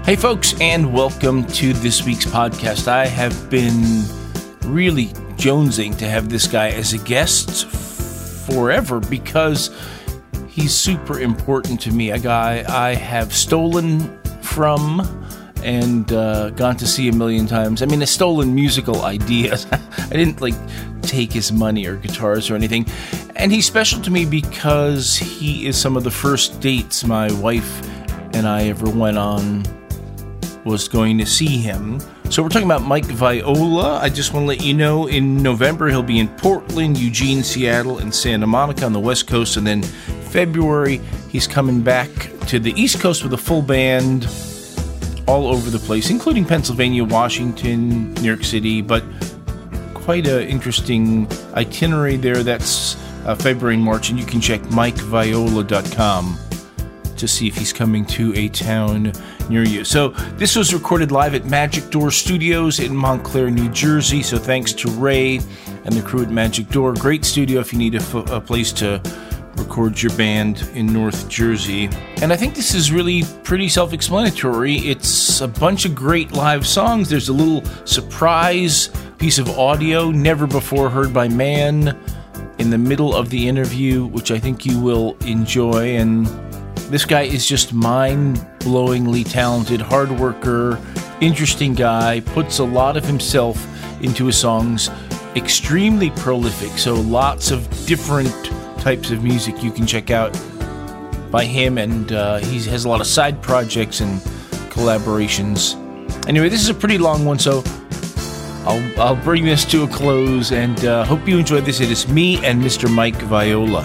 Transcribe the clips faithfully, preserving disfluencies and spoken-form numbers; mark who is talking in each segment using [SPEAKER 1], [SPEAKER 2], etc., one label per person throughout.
[SPEAKER 1] Hey folks, and welcome to this week's podcast. I have been really jonesing to have this guy as a guest forever because he's super important to me. A guy I have stolen from and uh, gone to see a million times. I mean, a stolen musical ideas. I didn't like take his money or guitars or anything. And he's special to me because he is some of the first dates my wife and I ever went on was going to see him. So we're talking about Mike Viola. I just want to let you know, in November he'll be in Portland, Eugene, Seattle, and Santa Monica on the West Coast. And then February, he's coming back to the East Coast with a full band all over the place, including Pennsylvania, Washington, New York City, but quite an interesting itinerary there. That's uh, February and March, and you can check mike viola dot com to see if he's coming to a town near you. So this was recorded live at Magic Door Studios in Montclair, New Jersey. So thanks to Ray and the crew at Magic Door. Great studio if you need a, f- a place to record your band in North Jersey. And I think this is really pretty self-explanatory. It's a bunch of great live songs. There's a little surprise piece of audio never before heard by man in the middle of the interview, which I think you will enjoy. And this guy is just mind-blowingly talented, hard worker, interesting guy, puts a lot of himself into his songs, extremely prolific, so lots of different types of music you can check out by him, and uh, he has a lot of side projects and collaborations. Anyway, this is a pretty long one, so I'll, I'll bring this to a close, and uh, hope you enjoy this. It is me and Mister Mike Viola.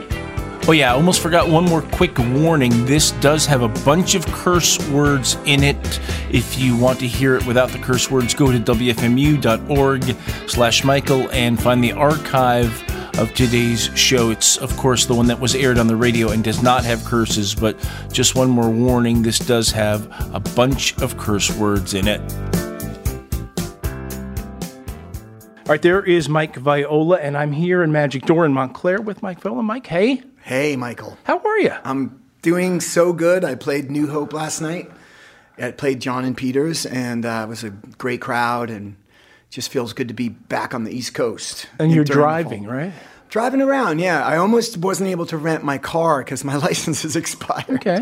[SPEAKER 1] Oh yeah, I almost forgot one more quick warning. This does have a bunch of curse words in it. If you want to hear it without the curse words, go to w f m u dot org slash Michael and find the archive of today's show. It's, of course, the one that was aired on the radio and does not have curses, but just one more warning, this does have a bunch of curse words in it. All right, there is Mike Viola, and I'm here in Magic Door in Montclair with Mike Viola. Mike, hey.
[SPEAKER 2] Hey, Michael.
[SPEAKER 1] How are you?
[SPEAKER 2] I'm doing so good. I played New Hope last night. I played John and Peters, and uh, it was a great crowd, and just feels good to be back on the East Coast.
[SPEAKER 1] And you're driving, right?
[SPEAKER 2] Driving around, yeah. I almost wasn't able to rent my car because my license is expired.
[SPEAKER 1] Okay.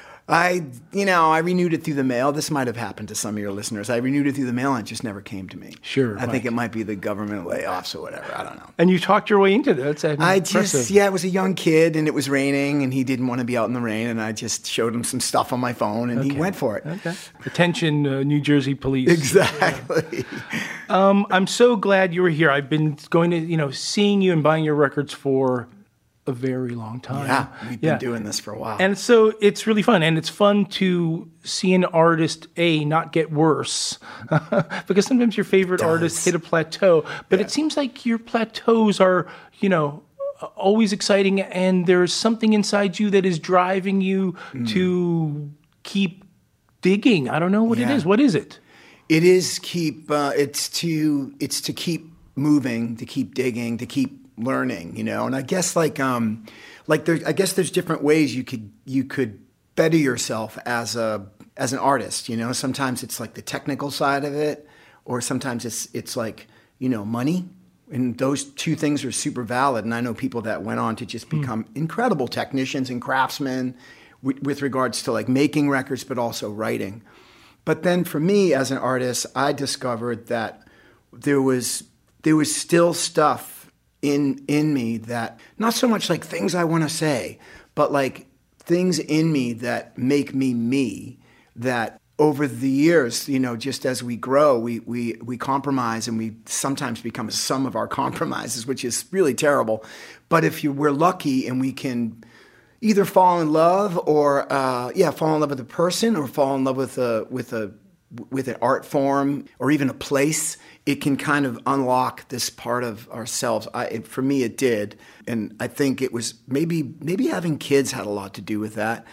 [SPEAKER 2] I, you know, I renewed it through the mail. This might have happened to some of your listeners. I renewed it through the mail and it just never came to me.
[SPEAKER 1] Sure.
[SPEAKER 2] I
[SPEAKER 1] right.
[SPEAKER 2] think it might be the government layoffs or whatever. I don't know.
[SPEAKER 1] And you talked your way into that. That's
[SPEAKER 2] I
[SPEAKER 1] impressive.
[SPEAKER 2] just, yeah, I was a young kid and it was raining and he didn't want to be out in the rain and I just showed him some stuff on my phone and
[SPEAKER 1] okay.
[SPEAKER 2] he went for it.
[SPEAKER 1] Okay. Attention, uh, New Jersey police.
[SPEAKER 2] Exactly.
[SPEAKER 1] um, I'm so glad you were here. I've been going to, you know, seeing you and buying your records for a very long time.
[SPEAKER 2] Yeah, we've
[SPEAKER 1] yeah.
[SPEAKER 2] been doing this for a while.
[SPEAKER 1] And so it's really fun. And it's fun to see an artist, A, not get worse. Because sometimes your favorite artists hit a plateau. But yeah. It seems like your plateaus are, you know, always exciting. And there's something inside you that is driving you mm. to keep digging. I don't know what yeah. it is. What is it?
[SPEAKER 2] It is keep, uh, it's to, it's to keep moving, to keep digging, to keep learning, you know, and I guess like um, like there, I guess there's different ways you could you could better yourself as a as an artist, you know. Sometimes it's like the technical side of it, or sometimes it's it's like, you know, money, and those two things are super valid. And I know people that went on to just become mm. incredible technicians and craftsmen with, with regards to like making records, but also writing. But then for me as an artist, I discovered that there was there was still stuff in in me that, not so much like things I want to say, but like things in me that make me me, that over the years, you know, just as we grow, we we we compromise and we sometimes become a sum of our compromises, which is really terrible. But if you we're lucky and we can either fall in love or uh, yeah, fall in love with a person or fall in love with a with a with an art form or even a place, it can kind of unlock this part of ourselves. I, it, for me, it did. And I think it was maybe maybe having kids had a lot to do with that.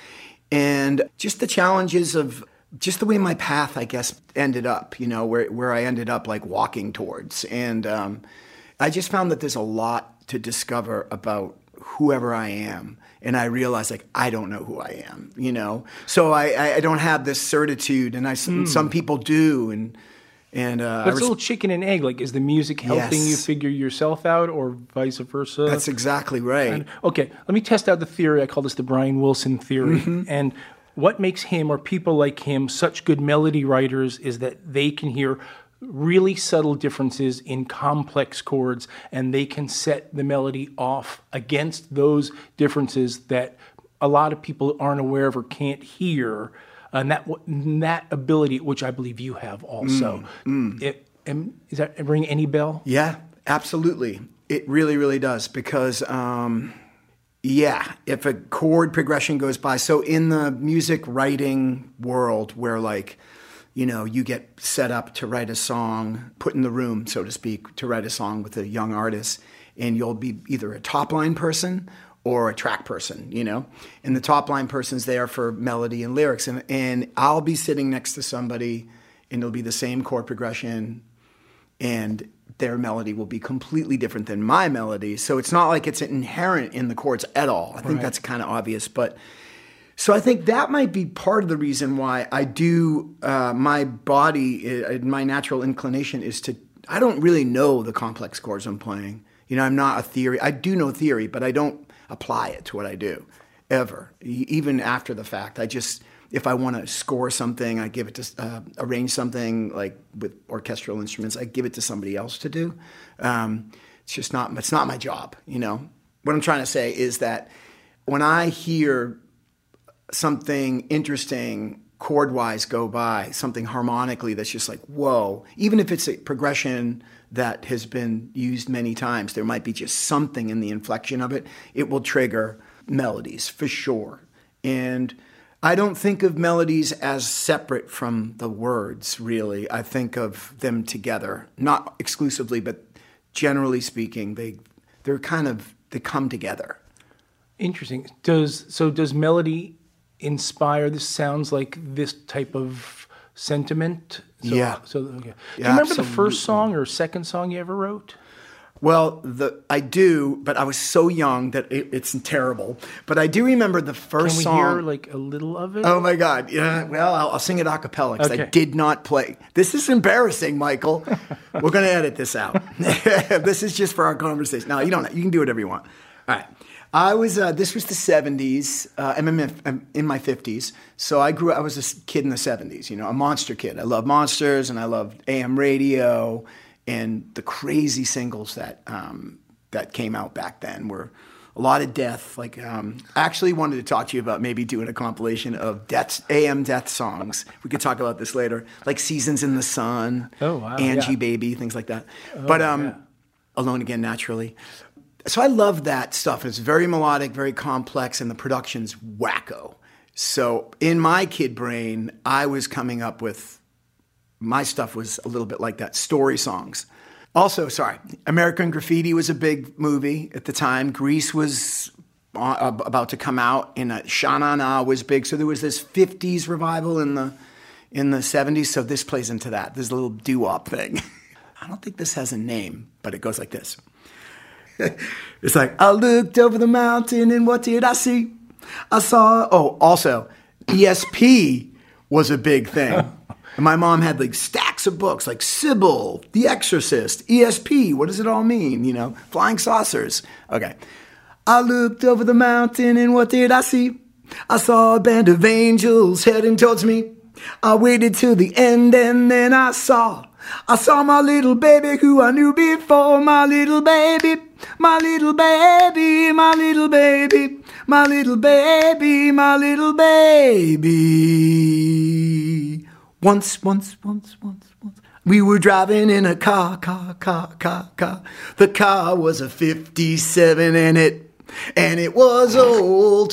[SPEAKER 2] And just the challenges of just the way my path, I guess, ended up, you know, where, where I ended up like walking towards. And um, I just found that there's a lot to discover about whoever I am. And I realize, like, I don't know who I am, you know? So I, I don't have this certitude, and I, mm. some people do, and... And, uh,
[SPEAKER 3] but it's res- a little chicken and egg. Like, is the music helping yes. you figure yourself out, or vice versa?
[SPEAKER 2] That's exactly right.
[SPEAKER 3] And, okay, let me test out the theory. I call this the Brian Wilson theory. Mm-hmm. And what makes him, or people like him, such good melody writers is that they can hear really subtle differences in complex chords, and they can set the melody off against those differences that a lot of people aren't aware of or can't hear. And that that ability, which I believe you have also, mm, mm. It, um, does that ring any bell?
[SPEAKER 2] Yeah, absolutely. It really, really does. Because, um, yeah, if a chord progression goes by, so in the music writing world where, like, you know, you get set up to write a song, put in the room, so to speak, to write a song with a young artist, and you'll be either a top line person or a track person, you know? And the top line person's there for melody and lyrics. And, and I'll be sitting next to somebody, and it'll be the same chord progression, and their melody will be completely different than my melody. So it's not like it's inherent in the chords at all. I think right. that's kind of obvious. But so I think that might be part of the reason why I do, uh, my body, uh, my natural inclination is to, I don't really know the complex chords I'm playing. You know, I'm not a theory. I do know theory, but I don't apply it to what I do, ever. Even after the fact, I just, if I want to score something, I give it to, uh, arrange something like with orchestral instruments, I give it to somebody else to do. Um, it's just not, it's not my job, you know. What I'm trying to say is that when I hear something interesting chord-wise go by, something harmonically that's just like, whoa, even if it's a progression that has been used many times, there might be just something in the inflection of it. It will trigger melodies for sure. And I don't think of melodies as separate from the words, really. I think of them together, not exclusively, but generally speaking, they they're kind of, they come together.
[SPEAKER 3] Interesting. Does so does melody inspire? This sounds like this type of sentiment. So,
[SPEAKER 2] yeah.
[SPEAKER 3] So okay. Do
[SPEAKER 2] yeah,
[SPEAKER 3] you remember
[SPEAKER 2] absolutely.
[SPEAKER 3] the first song or second song you ever wrote?
[SPEAKER 2] Well, the I do, but I was so young that it, it's terrible. But I do remember the first
[SPEAKER 3] Can we
[SPEAKER 2] song.
[SPEAKER 3] hear like a little of it?
[SPEAKER 2] Oh my God! Yeah. Well, I'll, I'll sing it a cappella because
[SPEAKER 3] Okay.
[SPEAKER 2] I did not play. This is embarrassing, Michael. We're going to edit this out. This is just for our conversation. No, you don't. You can do whatever you want. All right. I was. Uh, this was the seventies. Uh, I'm, in, I'm in my fifties, so I grew. I was a kid in the seventies. You know, a monster kid. I love monsters, and I loved A M radio. And the crazy singles that um, that came out back then were a lot of death. Like um, I actually wanted to talk to you about maybe doing a compilation of death, A M death songs. We could talk about this later, like Seasons in the Sun,
[SPEAKER 3] oh, wow,
[SPEAKER 2] Angie
[SPEAKER 3] yeah.
[SPEAKER 2] Baby, things like that.
[SPEAKER 3] Oh,
[SPEAKER 2] but um,
[SPEAKER 3] yeah.
[SPEAKER 2] Alone Again, naturally. So I love that stuff. It's very melodic, very complex, and the production's wacko. So in my kid brain, I was coming up with. My stuff was a little bit like that, story songs. Also, sorry, American Graffiti was a big movie at the time. Grease was uh, about to come out, and uh, Sha Na Na was big. So there was this fifties revival in the in the seventies. So this plays into that. There's a little doo-wop thing. I don't think this has a name, but it goes like this. It's like, I looked over the mountain, and what did I see? I saw, oh, also, E S P was a big thing. And my mom had like stacks of books like Sybil, The Exorcist, E S P, what does it all mean? You know, flying saucers. Okay. I looked over the mountain and what did I see? I saw a band of angels heading towards me. I waited till the end and then I saw, I saw my little baby who I knew before. My little baby, my little baby, my little baby, my little baby, my little baby. Once, once, once, once, once, we were driving in a car, car, car, car, car. The car was a fifty-seven and it, and it was old.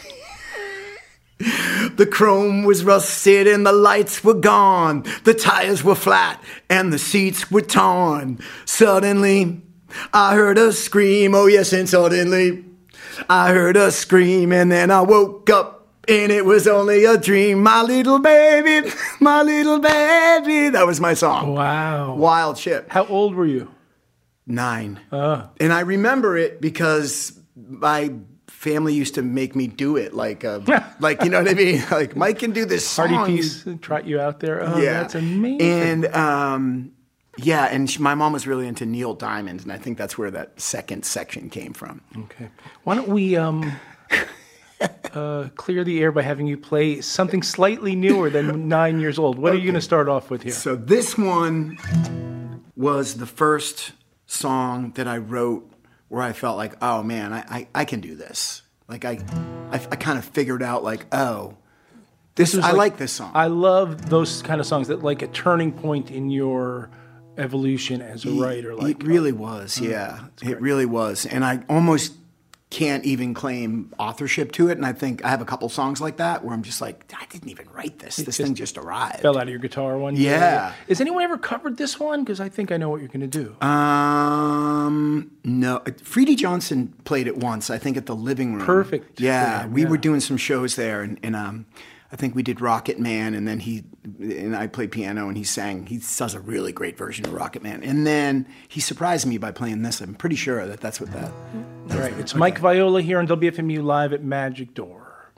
[SPEAKER 2] The chrome was rusted and the lights were gone. The tires were flat and the seats were torn. Suddenly, I heard a scream, oh yes, and suddenly, I heard a scream and then I woke up. And it was only a dream, my little baby, my little baby. That was my song.
[SPEAKER 3] Wow.
[SPEAKER 2] Wild shit.
[SPEAKER 3] How old were you?
[SPEAKER 2] Nine.
[SPEAKER 3] Uh.
[SPEAKER 2] And I remember it because my family used to make me do it, like, uh, like you know what I mean? Like, Mike can do this song.
[SPEAKER 3] Party piece, trot you out there. Oh,
[SPEAKER 2] yeah.
[SPEAKER 3] that's amazing.
[SPEAKER 2] And um, yeah, and she, my mom was really into Neil Diamond, and I think that's where that second section came from.
[SPEAKER 3] Okay. Why don't we um, uh, clear the air by having you play something slightly newer than nine years old? What okay. are you going to start off with here?
[SPEAKER 2] So this one was the first song that I wrote where I felt like, oh man, I, I, I can do this. Like I, I, I kind of figured out like, oh, this, this I like, like this song.
[SPEAKER 3] I love those kind of songs that like a turning point in your evolution as a writer. Like
[SPEAKER 2] it really was, yeah, oh, it really was, and I almost can't even claim authorship to it. And I think I have a couple songs like that where I'm just like, I didn't even write this. It this thing just arrived.
[SPEAKER 3] Fell out of your guitar one day.
[SPEAKER 2] Yeah.
[SPEAKER 3] Has anyone ever covered this one? Because I think I know what you're going to do.
[SPEAKER 2] Um, no. Freddie Johnson played it once, I think at the Living Room.
[SPEAKER 3] Perfect.
[SPEAKER 2] Yeah.
[SPEAKER 3] Him,
[SPEAKER 2] we
[SPEAKER 3] yeah.
[SPEAKER 2] were doing some shows there, and, and um, I think we did Rocket Man, and then he and I played piano, and he sang. He does a really great version of Rocket Man. And then he surprised me by playing this. I'm pretty sure that that's what that.
[SPEAKER 3] All right, it's okay. Mike Viola here on W F M U Live at Magic Door.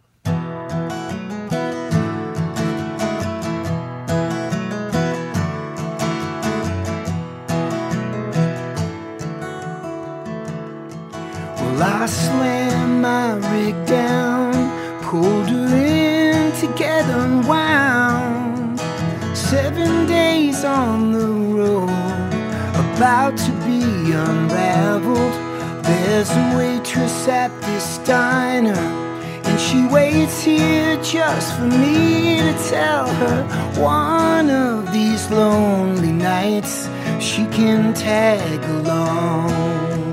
[SPEAKER 2] Well, I slammed my rig down, pulled her in together and wound. Seven days on the road, about to be unraveled. There's a waitress at this diner, and she waits here just for me to tell her one of these lonely nights she can tag along.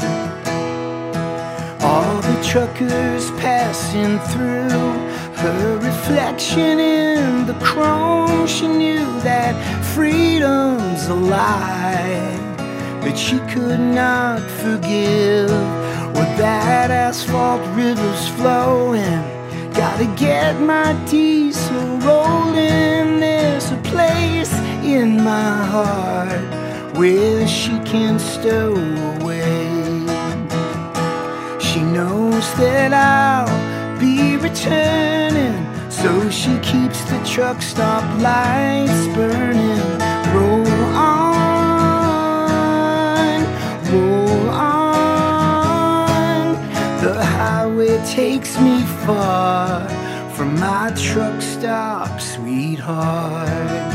[SPEAKER 2] All the truckers passing through, her reflection in the chrome, she knew that freedom's a lie that she could not forgive. With that asphalt river's flowing, gotta get my diesel rolling. There's a place in my heart where she can stow away. She knows that I'll be returning, so she keeps the truck stop lights burning. Roll on, roll on. The highway takes me far from my truck stop, sweetheart.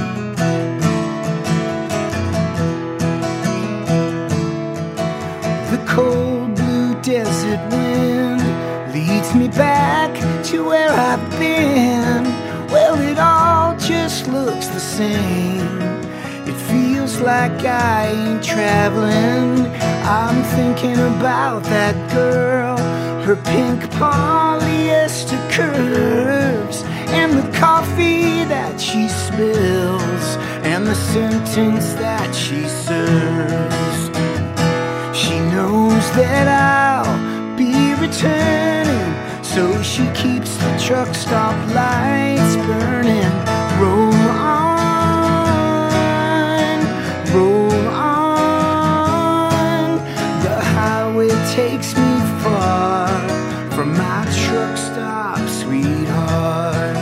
[SPEAKER 2] The cold blue desert wind leads me back to where I've been. Well, it all just looks the same. It feels like I ain't traveling. I'm thinking about that girl, her pink polyester curves, and the coffee that she spills, and the sentence that she serves. She knows that I'll be returning, so she keeps the truck stop lights burning. Roll on, roll on. The highway takes me far from my truck stop, sweetheart.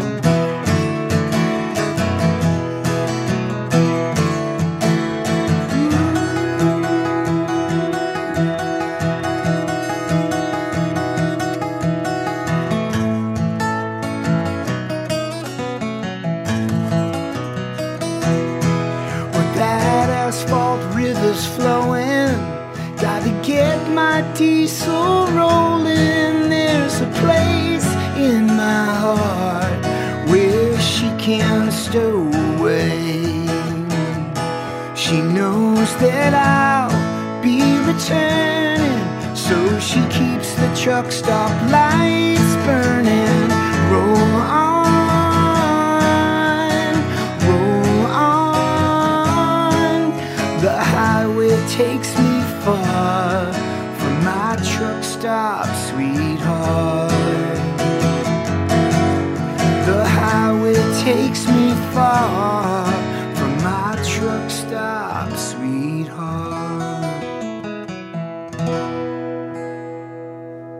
[SPEAKER 2] Flowing, gotta get my diesel rolling. There's a place in my heart where she can stow away. She knows that I'll be returning, so she keeps the truck stop lights burning. Roll on, roll on. The highway takes me far from my truck stop, sweetheart. The highway takes me far from my truck stop, sweetheart.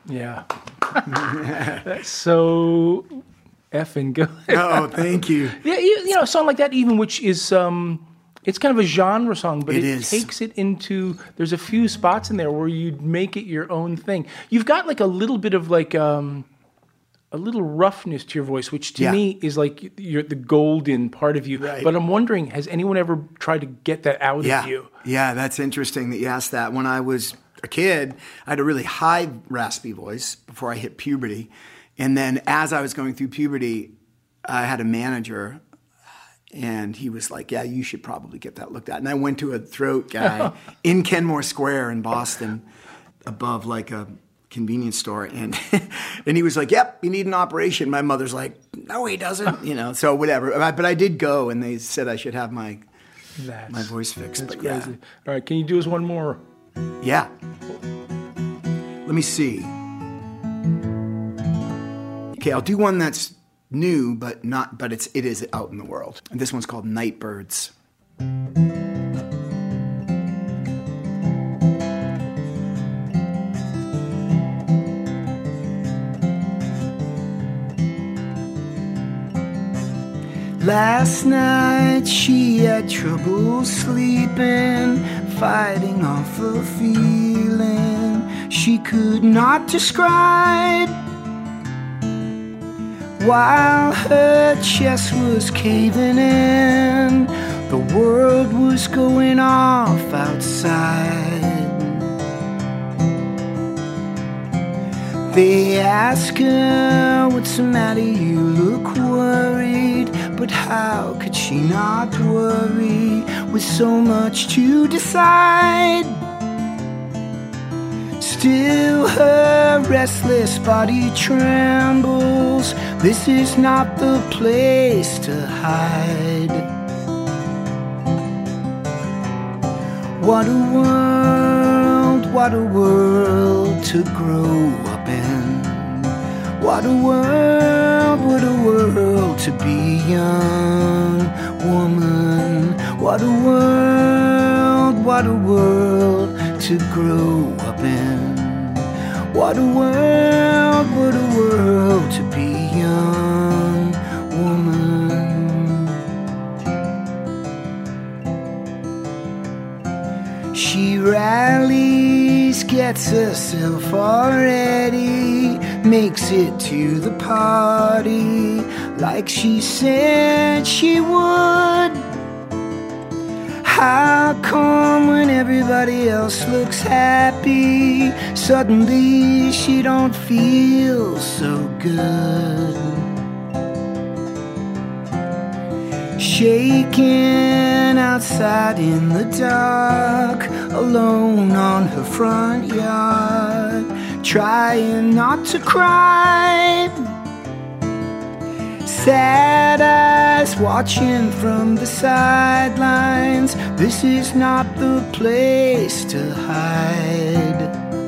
[SPEAKER 3] Yeah. That's so effing good.
[SPEAKER 2] Oh, thank you.
[SPEAKER 3] Yeah, you, you know, a song like that, even which is, um, it's kind of a genre song, but
[SPEAKER 2] It
[SPEAKER 3] it,
[SPEAKER 2] is.
[SPEAKER 3] takes it into, there's a few spots in there where you make it your own thing. You've got like a little bit of like, um, a little roughness to your voice, which to
[SPEAKER 2] Yeah.
[SPEAKER 3] me is like you're the golden part of you.
[SPEAKER 2] Right.
[SPEAKER 3] But I'm wondering, has anyone ever tried to get that out
[SPEAKER 2] Yeah.
[SPEAKER 3] of you?
[SPEAKER 2] Yeah, that's interesting that you asked that. When I was a kid, I had a really high raspy voice before I hit puberty. And then as I was going through puberty, I had a manager and he was like, yeah, you should probably get that looked at. And I went to a throat guy in Kenmore Square in Boston above like a convenience store. And and he was like, yep, you need an operation. My mother's like, no, he doesn't. You know, so whatever. But I did go and they said I should have my
[SPEAKER 3] That's,
[SPEAKER 2] my voice fixed.
[SPEAKER 3] that's
[SPEAKER 2] But
[SPEAKER 3] crazy.
[SPEAKER 2] yeah.
[SPEAKER 3] All right, can you do us one more?
[SPEAKER 2] Yeah. Let me see. Okay, I'll do one that's new, but not. But it's it is out in the world. And this one's called Nightbirds. Last night she had trouble sleeping, fighting off a feeling she could not describe. While her chest was caving in, the world was going off outside. They ask her, what's the matter, you look worried. But how could she not worry with so much to decide? Still her restless body trembles. This is not the place to hide. What a world, what a world to grow up in. What a world, what a world to be young woman. What a world, what a world to grow up in. What a world, what a world to be young woman. She rallies, gets herself all ready, makes it to the party like she said she would. How come when everybody else looks happy, suddenly she don't feel so good? Shaking outside in the dark, alone on her front yard, trying not to cry. Sad eyes watching from the sidelines. This is not the place to hide.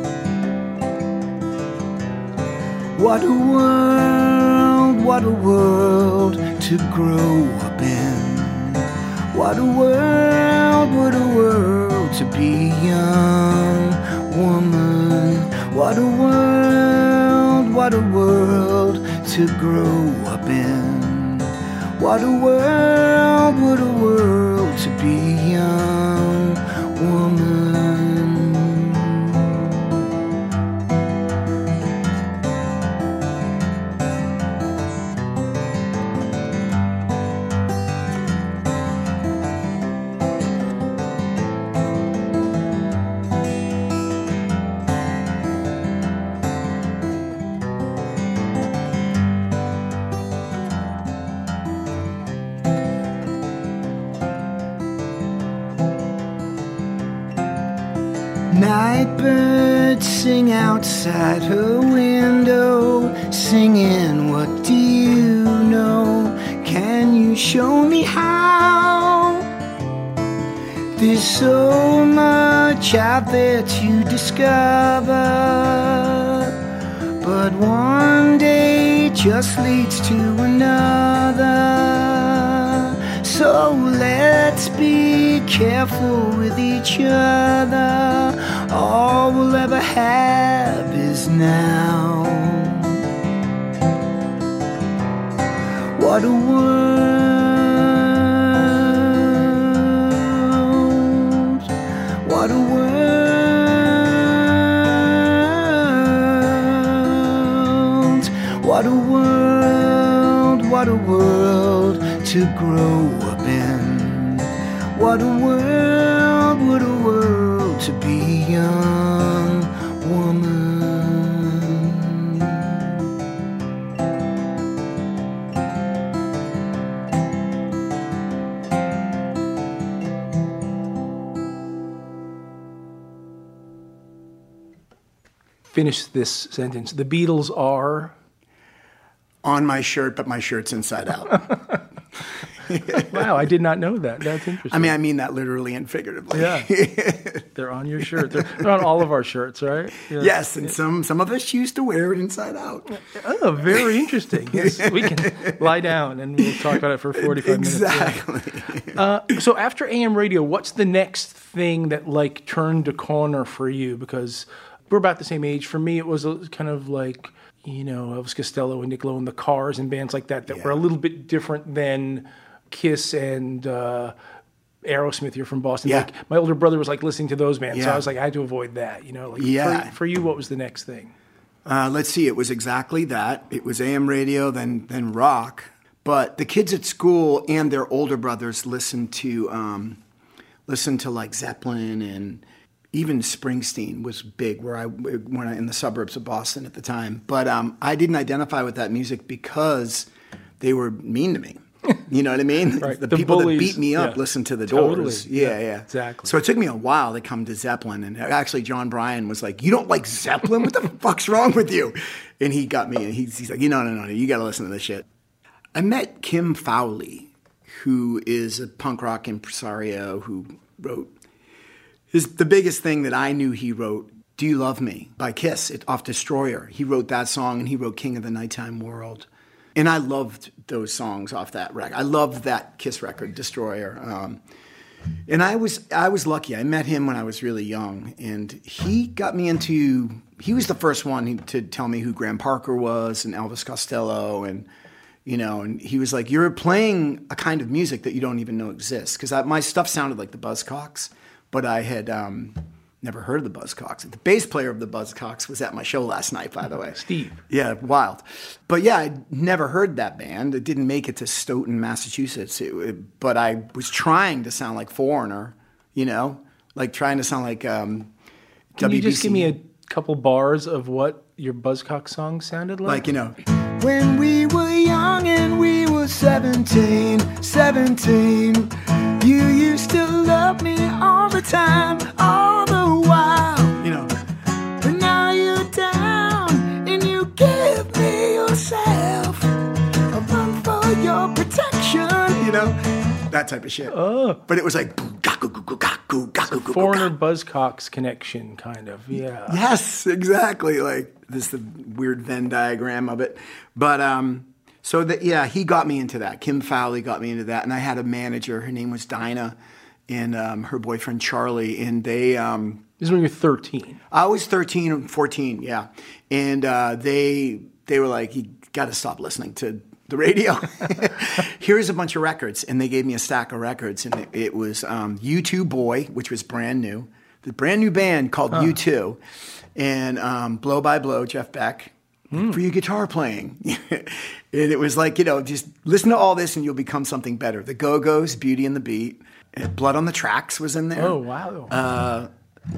[SPEAKER 2] What a world, what a world to grow up in. What a world, what a world to be young woman. What a world, what a world to grow up in. What a world, what a world to be young woman. Nightbirds sing outside her window, singing, what do you know? Can you show me how? There's so much out there to discover, but one day just leads to another. So let's be careful with each other. All we'll ever have is now. What a world. What a world. What a world. What a world to grow up in. What a world, what a world to be a young woman.
[SPEAKER 3] Finish this sentence. The Beatles are...
[SPEAKER 2] On my shirt, but my shirt's inside out.
[SPEAKER 3] Wow, I did not know that. That's interesting.
[SPEAKER 2] I mean, I mean that literally and figuratively.
[SPEAKER 3] Yeah. They're on your shirt. They're, they're on all of our shirts, right? Yeah.
[SPEAKER 2] Yes, and some, some of us choose to wear it inside out.
[SPEAKER 3] Oh, very interesting. Yes, we can lie down and we'll talk about it for forty-five
[SPEAKER 2] exactly.
[SPEAKER 3] minutes. Exactly. Uh, so after A M radio, what's the next thing that like turned a corner for you? Because we're about the same age. For me, it was a, kind of like, you know, Elvis Costello and Nick Lowe and the Cars and bands like that that
[SPEAKER 2] Yeah.
[SPEAKER 3] were a little bit different than Kiss and uh, Aerosmith. You're from Boston.
[SPEAKER 2] Yeah.
[SPEAKER 3] Like, my older brother was like listening to those bands, so
[SPEAKER 2] Yeah.
[SPEAKER 3] I was like, I had to avoid that. You know, like
[SPEAKER 2] Yeah.
[SPEAKER 3] for, for you, what was the next thing?
[SPEAKER 2] Uh, let's see, it was exactly that. It was A M radio, then then rock. But the kids at school and their older brothers listened to um, listened to like Zeppelin, and even Springsteen was big where I when I in the suburbs of Boston at the time. But um, I didn't identify with that music because they were mean to me. You know what I mean?
[SPEAKER 3] Right.
[SPEAKER 2] The,
[SPEAKER 3] The
[SPEAKER 2] people
[SPEAKER 3] bullies,
[SPEAKER 2] that beat me up
[SPEAKER 3] yeah.
[SPEAKER 2] listened to the
[SPEAKER 3] Totally.
[SPEAKER 2] Doors. Yeah,
[SPEAKER 3] Yeah,
[SPEAKER 2] yeah,
[SPEAKER 3] exactly.
[SPEAKER 2] So it took me a while to come to Zeppelin, and actually John Bryan was like, "You don't like Zeppelin? What the fuck's wrong with you?" And he got me, and he's, he's like, "You know, no, no, no, you got to listen to this shit." I met Kim Fowley, who is a punk rock impresario who wrote his the biggest thing that I knew he wrote. "Do You Love Me" by Kiss, it, off Destroyer. He wrote that song, and he wrote "King of the Nighttime World." And I loved those songs off that record. I loved that Kiss record, Destroyer. Um, and I was I was lucky. I met him when I was really young, and he got me into. He was the first one to tell me who Graham Parker was and Elvis Costello, and you know. And he was like, "You're playing a kind of music that you don't even know exists." Because my stuff sounded like the Buzzcocks, but I had. Um, Never heard of the Buzzcocks. The bass player of the Buzzcocks was at my show last night, by the way.
[SPEAKER 3] Steve.
[SPEAKER 2] Yeah, wild. But yeah, I'd never heard that band. It didn't make it to Stoughton, Massachusetts. It, it, but I was trying to sound like Foreigner, you know? Like trying to sound like um,
[SPEAKER 3] Can
[SPEAKER 2] W B C.
[SPEAKER 3] you just give me a couple bars of what your Buzzcock song sounded like?
[SPEAKER 2] Like, you know. When we were young and we were seventeen, seventeen, you used to love me all the time, all the while. You know. But now you're down and you give me yourself. I run for your protection. You know? That type of shit.
[SPEAKER 3] Oh.
[SPEAKER 2] But it was like, gaku, gaku, gaku, gaku, gaku,
[SPEAKER 3] Foreigner
[SPEAKER 2] gaku.
[SPEAKER 3] Buzzcocks connection, kind of. Yeah.
[SPEAKER 2] Yes, exactly. Like this, the weird Venn diagram of it. But um, so that yeah, he got me into that. Kim Fowley got me into that, and I had a manager. Her name was Dinah, and um, her boyfriend Charlie, and they. Um,
[SPEAKER 3] This is when you're thirteen.
[SPEAKER 2] I was thirteen or fourteen, yeah, and uh, they they were like, "You got to stop listening to the radio. Here's a bunch of records," and they gave me a stack of records, and it, it was um, U two Boy, which was brand new, the brand new band called huh. U two, and um, Blow by Blow, Jeff Beck, mm. for your guitar playing, and it was like, you know, just listen to all this and you'll become something better. The Go-Go's, Beauty and the Beat, and Blood on the Tracks was in there.
[SPEAKER 3] Oh wow.
[SPEAKER 2] Uh,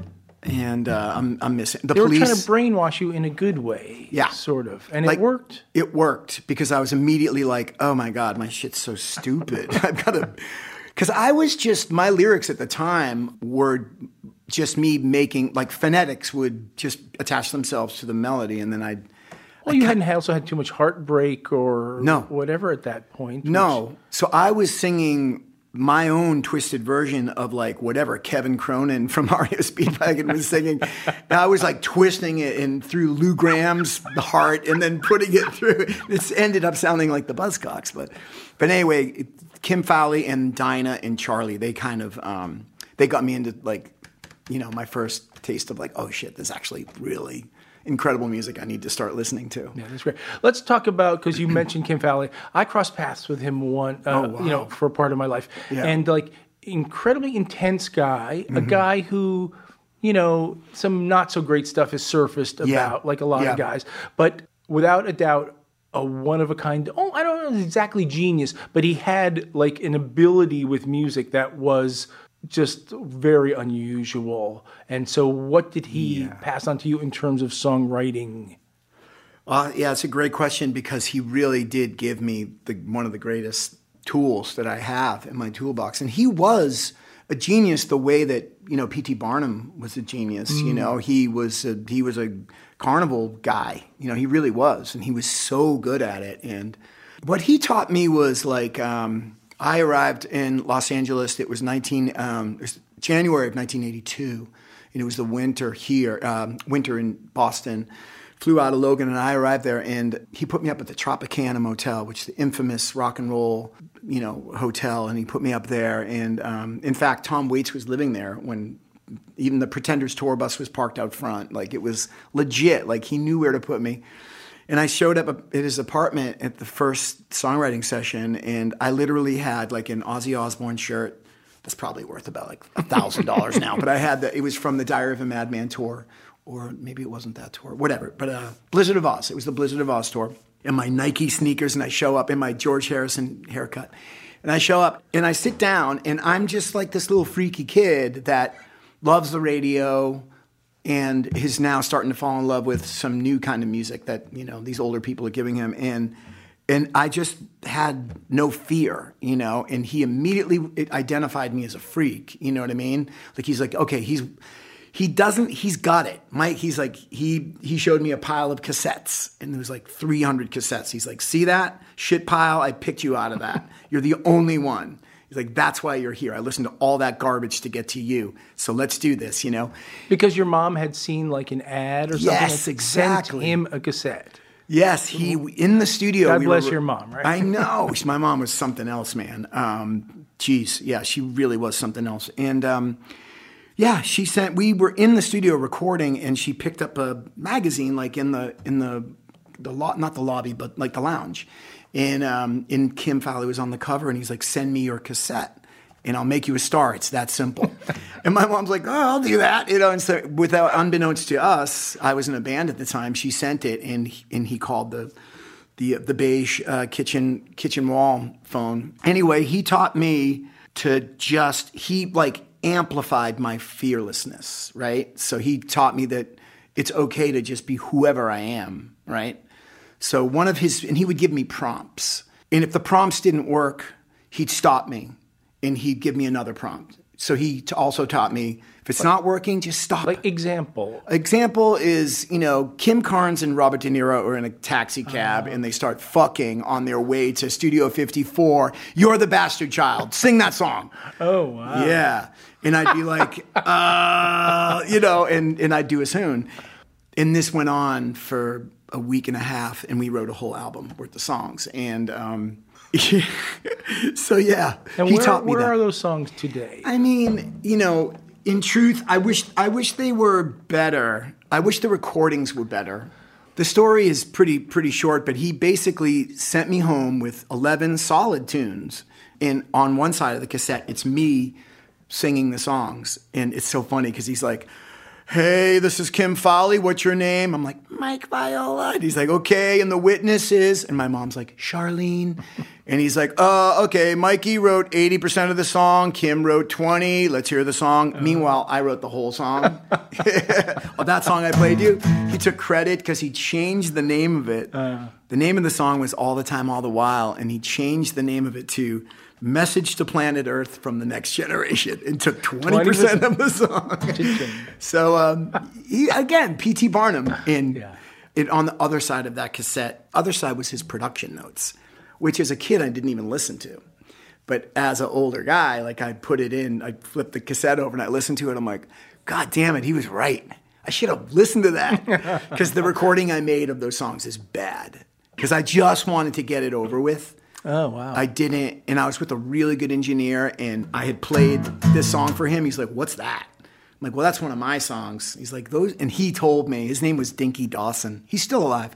[SPEAKER 2] And uh, I'm, I'm missing the
[SPEAKER 3] they
[SPEAKER 2] police.
[SPEAKER 3] They were trying to brainwash you in a good way,
[SPEAKER 2] yeah,
[SPEAKER 3] sort of, and
[SPEAKER 2] like,
[SPEAKER 3] it worked.
[SPEAKER 2] It worked because I was immediately like, "Oh my god, my shit's so stupid." I've got to, because I was just my lyrics at the time were just me making like phonetics would just attach themselves to the melody, and then I'd.
[SPEAKER 3] Well,
[SPEAKER 2] I
[SPEAKER 3] you hadn't also had too much heartbreak or
[SPEAKER 2] no.
[SPEAKER 3] whatever at that point.
[SPEAKER 2] No,
[SPEAKER 3] which...
[SPEAKER 2] so I was singing my own twisted version of like whatever Kevin Cronin from R E O Speedwagon was singing. And I was like twisting it in through Lou Graham's heart and then putting it through. It ended up sounding like the Buzzcocks. But but anyway, Kim Fowley and Dinah and Charlie, they kind of, um, they got me into like, you know, my first taste of like, oh shit, this is actually really incredible music I need to start listening to.
[SPEAKER 3] Yeah, that's great. Let's talk about, because you mentioned Kim Fowley. I crossed paths with him one, uh,
[SPEAKER 2] oh, wow.
[SPEAKER 3] you know, for a part of my life.
[SPEAKER 2] Yeah.
[SPEAKER 3] And like, incredibly intense guy, mm-hmm. a guy who, you know, some not so great stuff has surfaced about,
[SPEAKER 2] yeah.
[SPEAKER 3] like a lot
[SPEAKER 2] yeah.
[SPEAKER 3] of guys. But without a doubt, a one of a kind, oh, I don't know exactly genius, but he had like an ability with music that was just very unusual. And so what did he
[SPEAKER 2] yeah.
[SPEAKER 3] pass on to you in terms of songwriting?
[SPEAKER 2] Uh, yeah, it's a great question because he really did give me the, one of the greatest tools that I have in my toolbox. And he was a genius the way that, you know, P T Barnum was a genius. Mm. You know, he was a, he was a carnival guy. You know, he really was. And he was so good at it. And what he taught me was like, um, I arrived in Los Angeles. It was nineteen um, it was January of nineteen eighty-two, and it was the winter here, um, winter in Boston. Flew out of Logan, and I arrived there, and he put me up at the Tropicana Motel, which is the infamous rock and roll, you know, hotel, and he put me up there. And um, in fact, Tom Waits was living there when even the Pretenders tour bus was parked out front. Like it was legit. Like he knew where to put me. And I showed up at his apartment at the first songwriting session, and I literally had like an Ozzy Osbourne shirt. That's probably worth about like a thousand dollars now. But I had the, it was from the Diary of a Madman tour, or maybe it wasn't that tour, whatever. But uh, Blizzard of Oz. It was the Blizzard of Oz tour. And my Nike sneakers, and I show up in my George Harrison haircut. And I show up, and I sit down, and I'm just like this little freaky kid that loves the radio, and is now starting to fall in love with some new kind of music that, you know, these older people are giving him. And and I just had no fear, you know, and he immediately identified me as a freak, you know what I mean? Like he's like, okay, he's he doesn't, he's got it. Mike, he's like, he he showed me a pile of cassettes, and there was like three hundred cassettes. He's like, see that shit pile? I picked you out of that. You're the only one. He's like, that's why you're here. I listened to all that garbage to get to you. So let's do this, you know?
[SPEAKER 3] Because your mom had seen like an ad or something?
[SPEAKER 2] Yes,
[SPEAKER 3] that
[SPEAKER 2] exactly.
[SPEAKER 3] Sent him a cassette.
[SPEAKER 2] Yes, he, in the studio.
[SPEAKER 3] God
[SPEAKER 2] we
[SPEAKER 3] bless
[SPEAKER 2] were,
[SPEAKER 3] your mom, right?
[SPEAKER 2] I know. My mom was something else, man. Um, geez, yeah, she really was something else. And um, yeah, she sent, we were in the studio recording, and she picked up a magazine like in the, in the, the lo- not the lobby, but like the lounge. And, um, and Kim Fowley was on the cover, and he's like, send me your cassette, and I'll make you a star. It's that simple. And my mom's like, oh, I'll do that. You know, and so without, unbeknownst to us, I was in a band at the time. She sent it, and he, and he called the the the beige uh, kitchen kitchen wall phone. Anyway, he taught me to just, he like amplified my fearlessness, right? So he taught me that it's okay to just be whoever I am, right? So one of his, and he would give me prompts. And if the prompts didn't work, he'd stop me and he'd give me another prompt. So he t- also taught me, if it's not working, just stop.
[SPEAKER 3] Like example.
[SPEAKER 2] Example is, you know, Kim Carnes and Robert De Niro are in a taxi cab uh-huh. and they start fucking on their way to Studio fifty-four. You're the bastard child. Sing that song.
[SPEAKER 3] Oh, wow.
[SPEAKER 2] Yeah. And I'd be like, uh, you know, and, and I'd do a tune. And this went on for a week and a half, and we wrote a whole album worth of songs. And um, so, yeah,
[SPEAKER 3] and
[SPEAKER 2] he
[SPEAKER 3] where,
[SPEAKER 2] taught me
[SPEAKER 3] where
[SPEAKER 2] that.
[SPEAKER 3] Where are those songs today?
[SPEAKER 2] I mean, you know, in truth, I wish I wish they were better. I wish the recordings were better. The story is pretty pretty short, but he basically sent me home with eleven solid tunes. And on one side of the cassette, it's me singing the songs. And it's so funny because he's like, hey, this is Kim Fowley. What's your name? I'm like, Mike Viola. And he's like, okay. And the witnesses. And my mom's like, Charlene. And he's like, uh, okay, Mikey wrote eighty percent of the song. Kim wrote twenty. Let's hear the song. Uh, Meanwhile, I wrote the whole song. Well, that song I played you, he took credit because he changed the name of it. Uh, the name of the song was All the Time, All the While. And he changed the name of it to Message to Planet Earth from the Next Generation, and took twenty percent of the song. So, um, he, again, P T Barnum. And yeah. it, on the other side of that cassette, other side was his production notes, which as a kid I didn't even listen to. But as an older guy, like I put it in, I flipped the cassette over and I listened to it. I'm like, God damn it, he was right. I should have listened to that. Because the recording I made of those songs is bad. Because I just wanted to get it over with.
[SPEAKER 3] Oh, wow.
[SPEAKER 2] I didn't, and I was with a really good engineer, and I had played this song for him. He's like, what's that? I'm like, well, that's one of my songs. He's like, those, and he told me, his name was Dinky Dawson. He's still alive.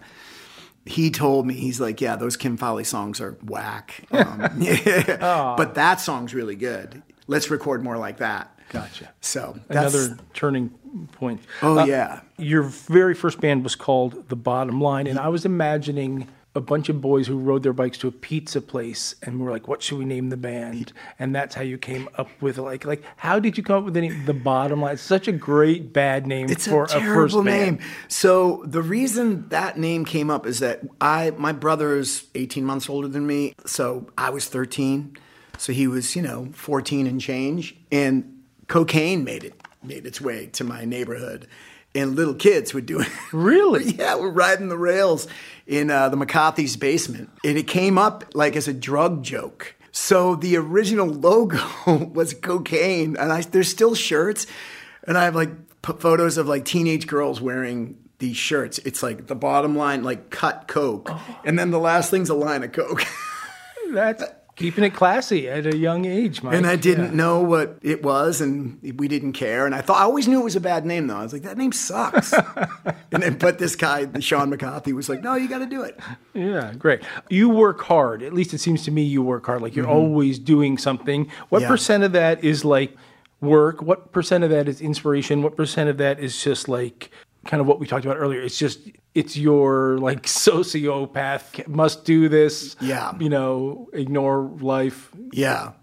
[SPEAKER 2] He told me, he's like, yeah, those Kim Fowley songs are whack. Um, yeah. But that song's really good. Let's record more like that.
[SPEAKER 3] Gotcha.
[SPEAKER 2] So that's
[SPEAKER 3] another turning point.
[SPEAKER 2] Oh,
[SPEAKER 3] uh,
[SPEAKER 2] yeah.
[SPEAKER 3] Your very first band was called The Bottom Line, and I was imagining a bunch of boys who rode their bikes to a pizza place and were like, what should we name the band? And that's how you came up with like, like how did you come up with the name The Bottom Line? It's such a great bad name
[SPEAKER 2] it's
[SPEAKER 3] for
[SPEAKER 2] a,
[SPEAKER 3] a
[SPEAKER 2] terrible
[SPEAKER 3] first band.
[SPEAKER 2] name. So the reason that name came up is that I, my brother's eighteen months older than me. So I was thirteen. So he was, you know, fourteen and change. And cocaine made it, made its way to my neighborhood. And little kids would do it.
[SPEAKER 3] Really?
[SPEAKER 2] Yeah, we're riding the rails in uh, the McCarthy's basement. And it came up like as a drug joke. So the original logo was cocaine. And I, there's still shirts. And I have like p- photos of like teenage girls wearing these shirts. It's like the bottom line, like cut Coke. Oh. And then the last thing's a line of Coke.
[SPEAKER 3] That's keeping it classy at a young age, Mike.
[SPEAKER 2] And I didn't
[SPEAKER 3] yeah.
[SPEAKER 2] know what it was, and we didn't care. And I thought I always knew it was a bad name, though. I was like, that name sucks. and then, but this guy, Sean McCarthy, was like, no, you got to do it.
[SPEAKER 3] Yeah, great. You work hard. At least it seems to me you work hard. Like you're mm-hmm. always doing something. What yeah. percent of that is like work? What percent of that is inspiration? What percent of that is just like kind of what we talked about earlier? It's just, it's your like sociopath must do this.
[SPEAKER 2] Yeah.
[SPEAKER 3] You know, ignore life.
[SPEAKER 2] Yeah.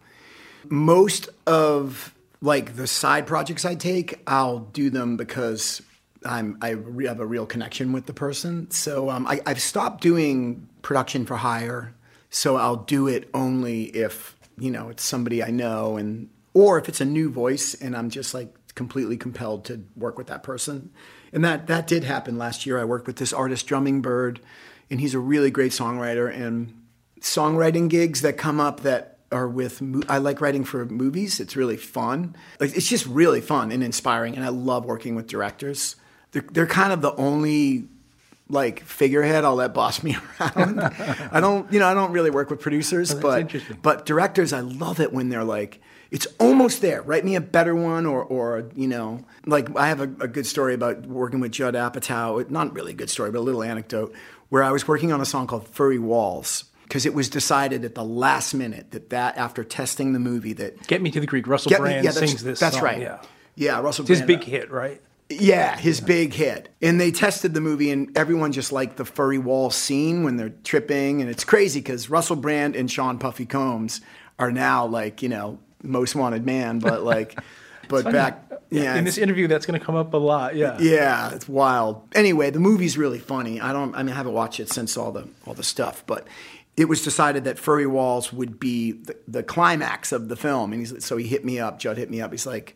[SPEAKER 2] Most of like the side projects I take, I'll do them because I'm, I re- have a real connection with the person. So um, I, I've stopped doing production for hire. So I'll do it only if, you know, it's somebody I know, and, or if it's a new voice and I'm just like completely compelled to work with that person. And that, that did happen last year. I worked with this artist, Drumming Bird, and he's a really great songwriter. And songwriting gigs that come up that are with, I like writing for movies. It's really fun. Like, it's just really fun and inspiring. And I love working with directors. They're, they're kind of the only like figurehead I'll let boss me around. I don't, you know, I don't really work with producers,
[SPEAKER 3] oh,
[SPEAKER 2] but but directors, I love it when they're like, it's almost there. Write me a better one, or, or you know, like I have a, a good story about working with Judd Apatow. Not really a good story, but a little anecdote, where I was working on a song called Furry Walls, because it was decided at the last minute that that after testing the movie that
[SPEAKER 3] Get Me to the Greek. Russell
[SPEAKER 2] Get
[SPEAKER 3] Brand
[SPEAKER 2] Me, yeah, that's,
[SPEAKER 3] sings this
[SPEAKER 2] That's
[SPEAKER 3] song.
[SPEAKER 2] right.
[SPEAKER 3] Yeah,
[SPEAKER 2] yeah, Russell
[SPEAKER 3] it's his
[SPEAKER 2] Brand.
[SPEAKER 3] big hit, right?
[SPEAKER 2] Yeah, his big hit. And they tested the movie, and everyone just liked the furry wall scene when they're tripping. And it's crazy because Russell Brand and Sean Puffy Combs are now like, you know, most wanted man, but like, but back, yeah.
[SPEAKER 3] In this interview, that's going to come up a lot. Yeah.
[SPEAKER 2] Yeah, it's wild. Anyway, the movie's really funny. I don't, I mean, I haven't watched it since all the, all the stuff, but it was decided that Furry Walls would be the, the climax of the film. And he's, so he hit me up, Judd hit me up. He's like,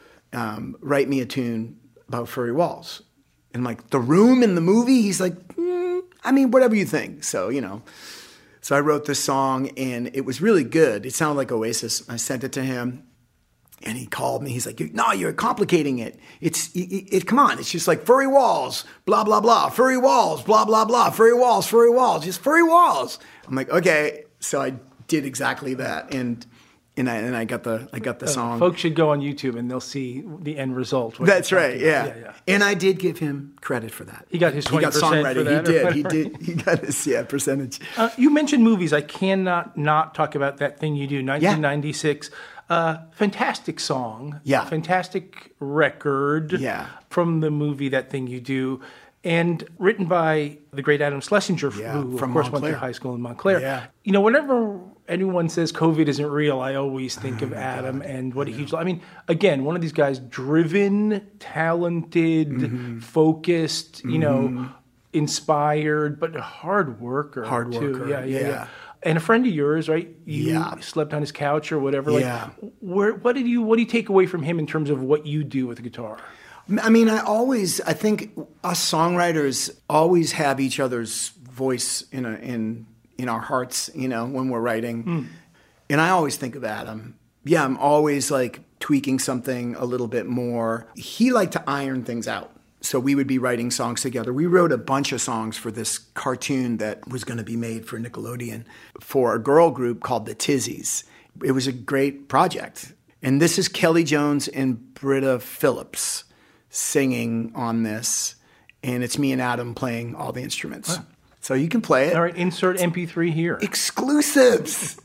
[SPEAKER 2] um, write me a tune about furry walls. And I'm like, The Room in the movie? He's like, mm, I mean, whatever you think. So, you know. So I wrote this song, and it was really good. It sounded like Oasis. I sent it to him, and he called me. He's like, no, you're complicating it. It's, it, it, come on. It's just like furry walls, blah, blah, blah. Furry walls, blah, blah, blah. Furry walls, furry walls, just furry walls. I'm like, okay. So I did exactly that. And And I and I got the I got the song.
[SPEAKER 3] Uh, folks should go on YouTube and they'll see the end result.
[SPEAKER 2] That's right. Yeah.
[SPEAKER 3] yeah, yeah.
[SPEAKER 2] And I did give him credit for that.
[SPEAKER 3] He got his twenty percent for that.
[SPEAKER 2] He did. He did. He got his yeah percentage.
[SPEAKER 3] Uh, you mentioned movies. I cannot not talk about That Thing You Do. nineteen ninety-six. Yeah. Uh, fantastic song.
[SPEAKER 2] Yeah.
[SPEAKER 3] Fantastic record.
[SPEAKER 2] Yeah.
[SPEAKER 3] From the movie That Thing You Do. And written by the great Adam Schlesinger,
[SPEAKER 2] yeah,
[SPEAKER 3] who,
[SPEAKER 2] from
[SPEAKER 3] of course,
[SPEAKER 2] Montclair.
[SPEAKER 3] went to high school in Montclair.
[SPEAKER 2] Yeah.
[SPEAKER 3] You know, whenever anyone says COVID isn't real, I always think of Adam God. and what a huge... I mean, again, one of these guys, driven, talented, mm-hmm. focused, you mm-hmm. know, inspired, but a hard worker.
[SPEAKER 2] Hard
[SPEAKER 3] too.
[SPEAKER 2] worker,
[SPEAKER 3] Yeah, yeah,
[SPEAKER 2] yeah.
[SPEAKER 3] yeah. And a friend of yours, right? You
[SPEAKER 2] yeah.
[SPEAKER 3] slept on his couch or whatever. Like,
[SPEAKER 2] yeah.
[SPEAKER 3] Where, what did you? What do you take away from him in terms of what you do with the guitar?
[SPEAKER 2] I mean, I always, I think us songwriters always have each other's voice in a, in in our hearts, you know, when we're writing. Mm. And I always think of Adam. Yeah, I'm always like tweaking something a little bit more. He liked to iron things out. So we would be writing songs together. We wrote a bunch of songs for this cartoon that was going to be made for Nickelodeon for a girl group called the Tizzies. It was a great project. And this is Kelly Jones and Britta Phillips singing on this. And it's me and Adam playing all the instruments. Huh. So you can play it.
[SPEAKER 3] All right, insert M P three here.
[SPEAKER 2] Exclusives.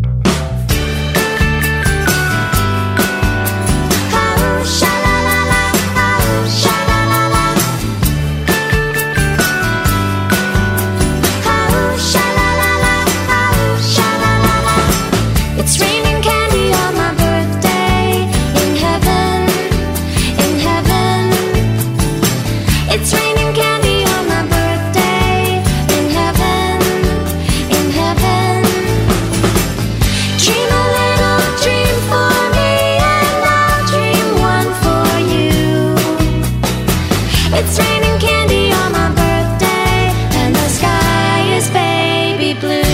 [SPEAKER 4] It's raining candy on my birthday in heaven, in heaven. It's raining candy on my birthday in heaven, in heaven. Dream a little dream for me and I'll dream one for you. It's raining candy on my birthday and the sky is baby blue.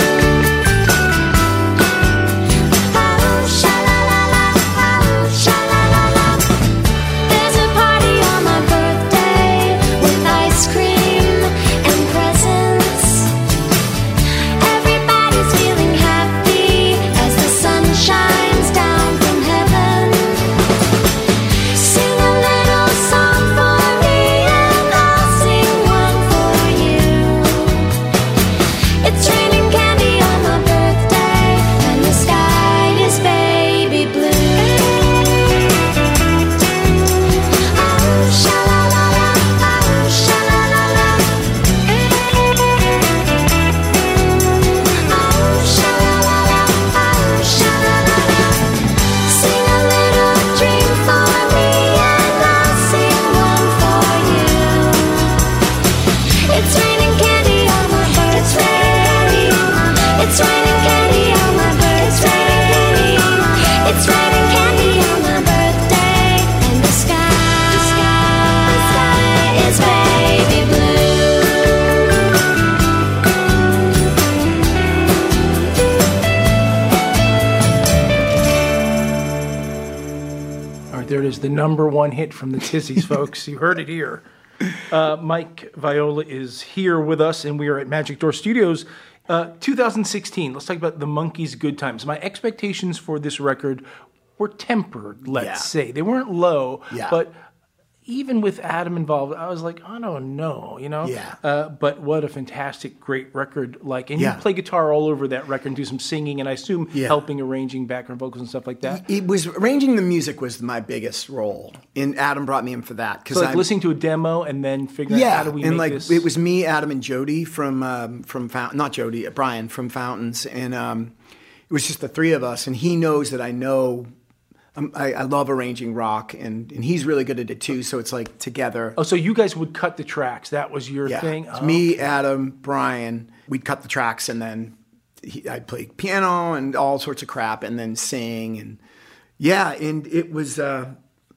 [SPEAKER 3] The number one hit from the Tizzies, folks. You heard it here. Uh, Mike Viola is here with us, and we are at Magic Door Studios. Uh, two thousand sixteen, let's talk about the Monkees' Good Times. My expectations for this record were tempered, let's
[SPEAKER 2] yeah.
[SPEAKER 3] say. They weren't low,
[SPEAKER 2] yeah.
[SPEAKER 3] but even with Adam involved, I was like, I don't know, you know?
[SPEAKER 2] Yeah.
[SPEAKER 3] Uh, but what a fantastic, great record. Like, and
[SPEAKER 2] yeah.
[SPEAKER 3] you play guitar all over that record and do some singing, and I assume
[SPEAKER 2] yeah.
[SPEAKER 3] helping arranging background vocals and stuff like that.
[SPEAKER 2] It was arranging the music was my biggest role, and Adam brought me in for that.
[SPEAKER 3] So like I'm, listening to a demo and then figuring
[SPEAKER 2] yeah,
[SPEAKER 3] out how do we
[SPEAKER 2] and
[SPEAKER 3] make
[SPEAKER 2] like
[SPEAKER 3] this?
[SPEAKER 2] It was me, Adam, and Jody from um, from Fountain, not Jody, Brian from Fountains, and um, it was just the three of us. And he knows that I know. Um, I, I love arranging rock, and, and he's really good at it too. So it's like together.
[SPEAKER 3] Oh, so you guys would cut the tracks? That was your
[SPEAKER 2] yeah.
[SPEAKER 3] thing?
[SPEAKER 2] It's
[SPEAKER 3] oh.
[SPEAKER 2] me, Adam, Brian. We'd cut the tracks, and then he, I'd play piano and all sorts of crap, and then sing. And yeah, and it was. Uh,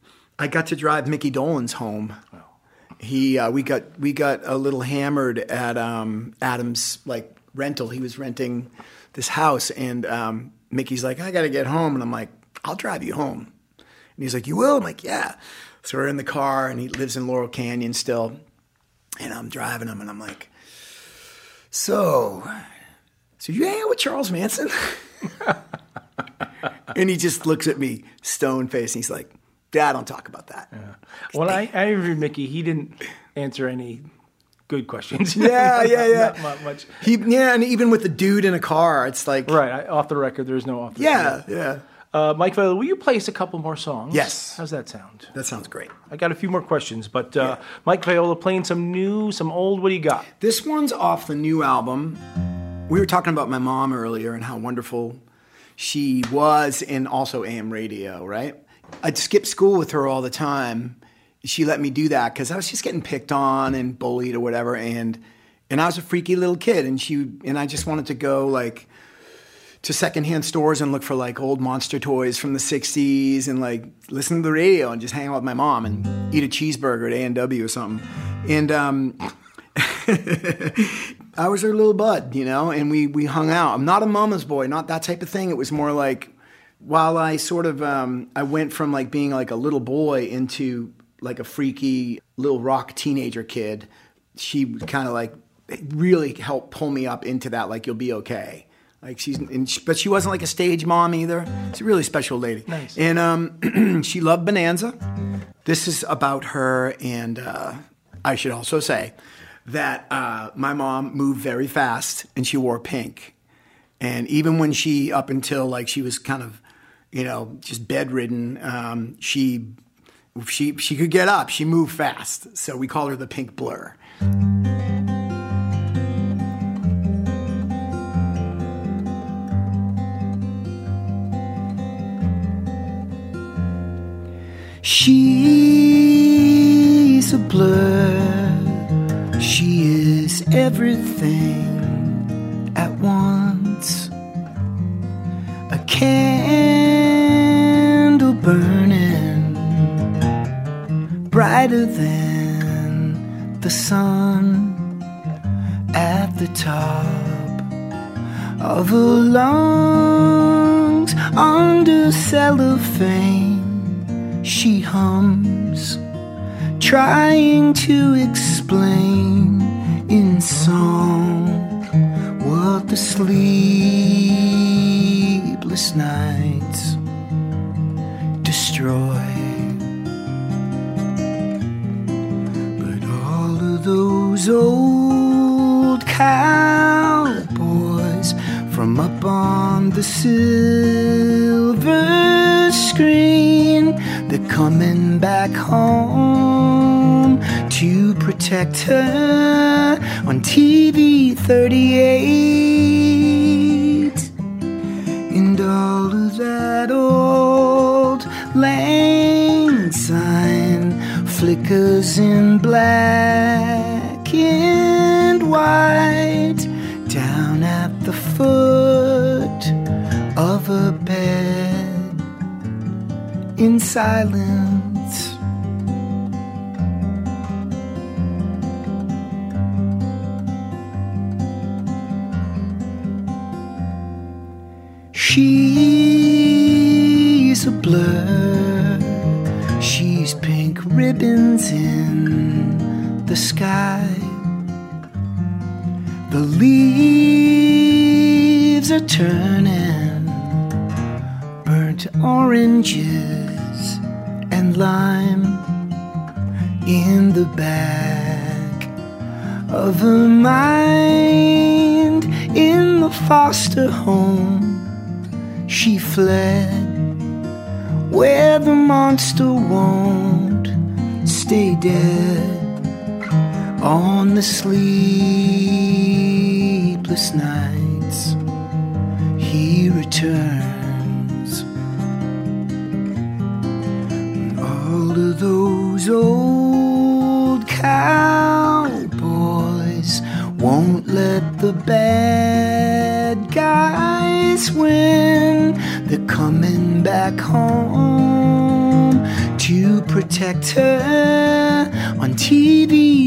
[SPEAKER 2] I got to drive Mickey Dolenz home. Oh. He uh, we got we got a little hammered at um, Adam's like rental. He was renting this house, and um, Mickey's like, I got to get home, and I'm like, I'll drive you home. And he's like, you will? I'm like, yeah. So we're in the car, and he lives in Laurel Canyon still. And I'm driving him, and I'm like, so, so you hang out with Charles Manson? And he just looks at me, stone-faced, and he's like, Dad, don't talk about that.
[SPEAKER 3] Yeah. Well, I, I interviewed Mickey. He didn't answer any good questions.
[SPEAKER 2] Yeah, yeah, yeah.
[SPEAKER 3] Not, not much.
[SPEAKER 2] He, yeah, and even with the dude in a car, it's like...
[SPEAKER 3] Right, I, off the record, there's no off the
[SPEAKER 2] yeah,
[SPEAKER 3] record.
[SPEAKER 2] Yeah, yeah.
[SPEAKER 3] Uh, Mike Viola, will you play us a couple more songs?
[SPEAKER 2] Yes.
[SPEAKER 3] How's that sound?
[SPEAKER 2] That sounds great.
[SPEAKER 3] I got a few more questions, but uh,
[SPEAKER 2] yeah.
[SPEAKER 3] Mike Viola playing some new, some old. What do you got?
[SPEAKER 2] This one's off the new album. We were talking about my mom earlier and how wonderful she was, and also A M radio, right? I'd skip school with her all the time. She let me do that because I was just getting picked on and bullied or whatever, and and I was a freaky little kid, and she and I just wanted to go like to secondhand stores and look for like old monster toys from the sixties and like listen to the radio and just hang out with my mom and eat a cheeseburger at A and W or something. And um, I was her little bud, you know, and we we hung out. I'm not a mama's boy, not that type of thing. It was more like, while I sort of, um, I went from like being like a little boy into like a freaky little rock teenager kid, she kind of like really helped pull me up into that, like, you'll be okay. Like she's, and she, but she wasn't like a stage mom either. She's a really special lady.
[SPEAKER 3] Nice.
[SPEAKER 2] And um, she loved Bonanza. This is about her, and uh, I should also say that uh, my mom moved very fast, and she wore pink. And even when she, up until like she was kind of, you know, just bedridden, um, she she she could get up. She moved fast, so we call her the Pink Blur. She's a blur. She is everything at once. A candle burning brighter than the sun at the top of her lungs. Under cellophane she hums, trying to explain in song what the sleepless nights destroy. But all of those old cowboys from up on the silver screen, they're coming back home to protect her on T V thirty-eight. And all of that old lang syne flickers in black and white down at the foot of a bed in silence. She's a blur. She's pink ribbons in the sky. The leaves are turning, burnt oranges and lime in the back of her mind. In the foster home she fled, where the monster won't stay dead. On the sleepless nights he returns. And all of those old cowboys won't let the bad guys win. They're coming back home to protect her on T V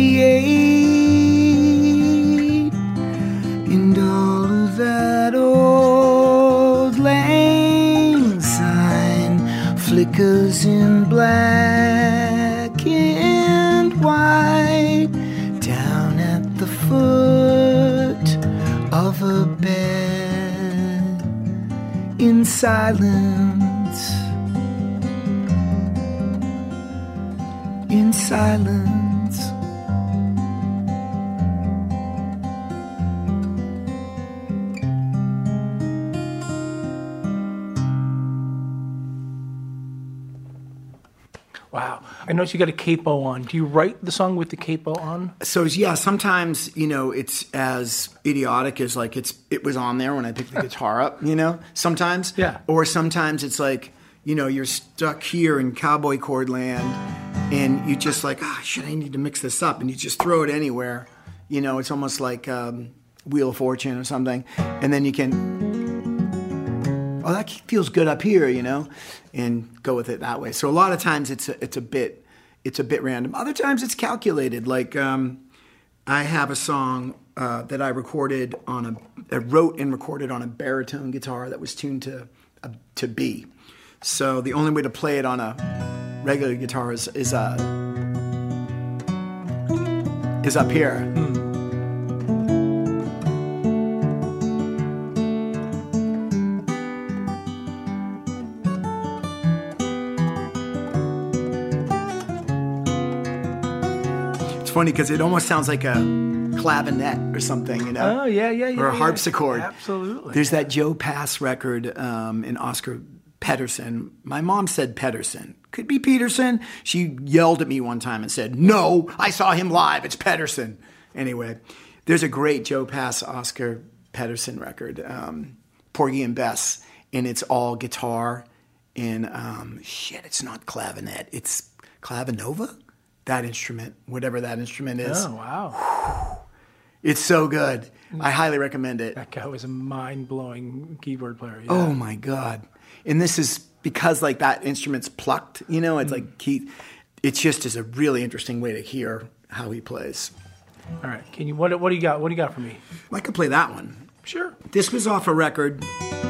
[SPEAKER 2] thirty-eight. And all of that old lang syne flickers in black and white down at the foot of a bed in silence. In silence.
[SPEAKER 3] Wow. I noticed you got a capo on. Do you write the song with the capo on?
[SPEAKER 2] So yeah, sometimes, you know, it's as idiotic as like it's it was on there when I picked the guitar up, you know, sometimes.
[SPEAKER 3] Yeah.
[SPEAKER 2] Or sometimes it's like, you know, you're stuck here in cowboy chord land and you just like, ah, oh, shit, I need to mix this up. And you just throw it anywhere. You know, it's almost like um, Wheel of Fortune or something. And then you can, oh, that feels good up here, you know, and go with it that way. So a lot of times it's a, it's a bit, it's a bit random. Other times it's calculated. Like um, I have a song uh, that I recorded on a, I wrote and recorded on a baritone guitar that was tuned to uh, to B. So the only way to play it on a regular guitar is is, uh, is up here.
[SPEAKER 3] Hmm.
[SPEAKER 2] It's funny because it almost sounds like a clavinet or something, you know?
[SPEAKER 3] Oh, yeah, yeah, yeah.
[SPEAKER 2] Or a
[SPEAKER 3] yeah.
[SPEAKER 2] harpsichord.
[SPEAKER 3] Absolutely.
[SPEAKER 2] There's that Joe Pass record um, in Oscar Pedersen. My mom said Pedersen. Could be Peterson. She yelled at me one time and said, "No, I saw him live. It's Pedersen." Anyway, there's a great Joe Pass Oscar Pedersen record, um, Porgy and Bess, and it's all guitar and um, shit, it's not clavinet. It's clavinova? That instrument, whatever that instrument is.
[SPEAKER 3] Oh, wow.
[SPEAKER 2] It's so good. I highly recommend it.
[SPEAKER 3] That guy was a mind-blowing keyboard player. Yeah.
[SPEAKER 2] Oh my God. And this is because like that instrument's plucked, you know, it's like he, it just is a really interesting way to hear how he plays.
[SPEAKER 3] All right. Can you what what do you got? What do you got for me?
[SPEAKER 2] I could play that one.
[SPEAKER 3] Sure.
[SPEAKER 2] This was off a record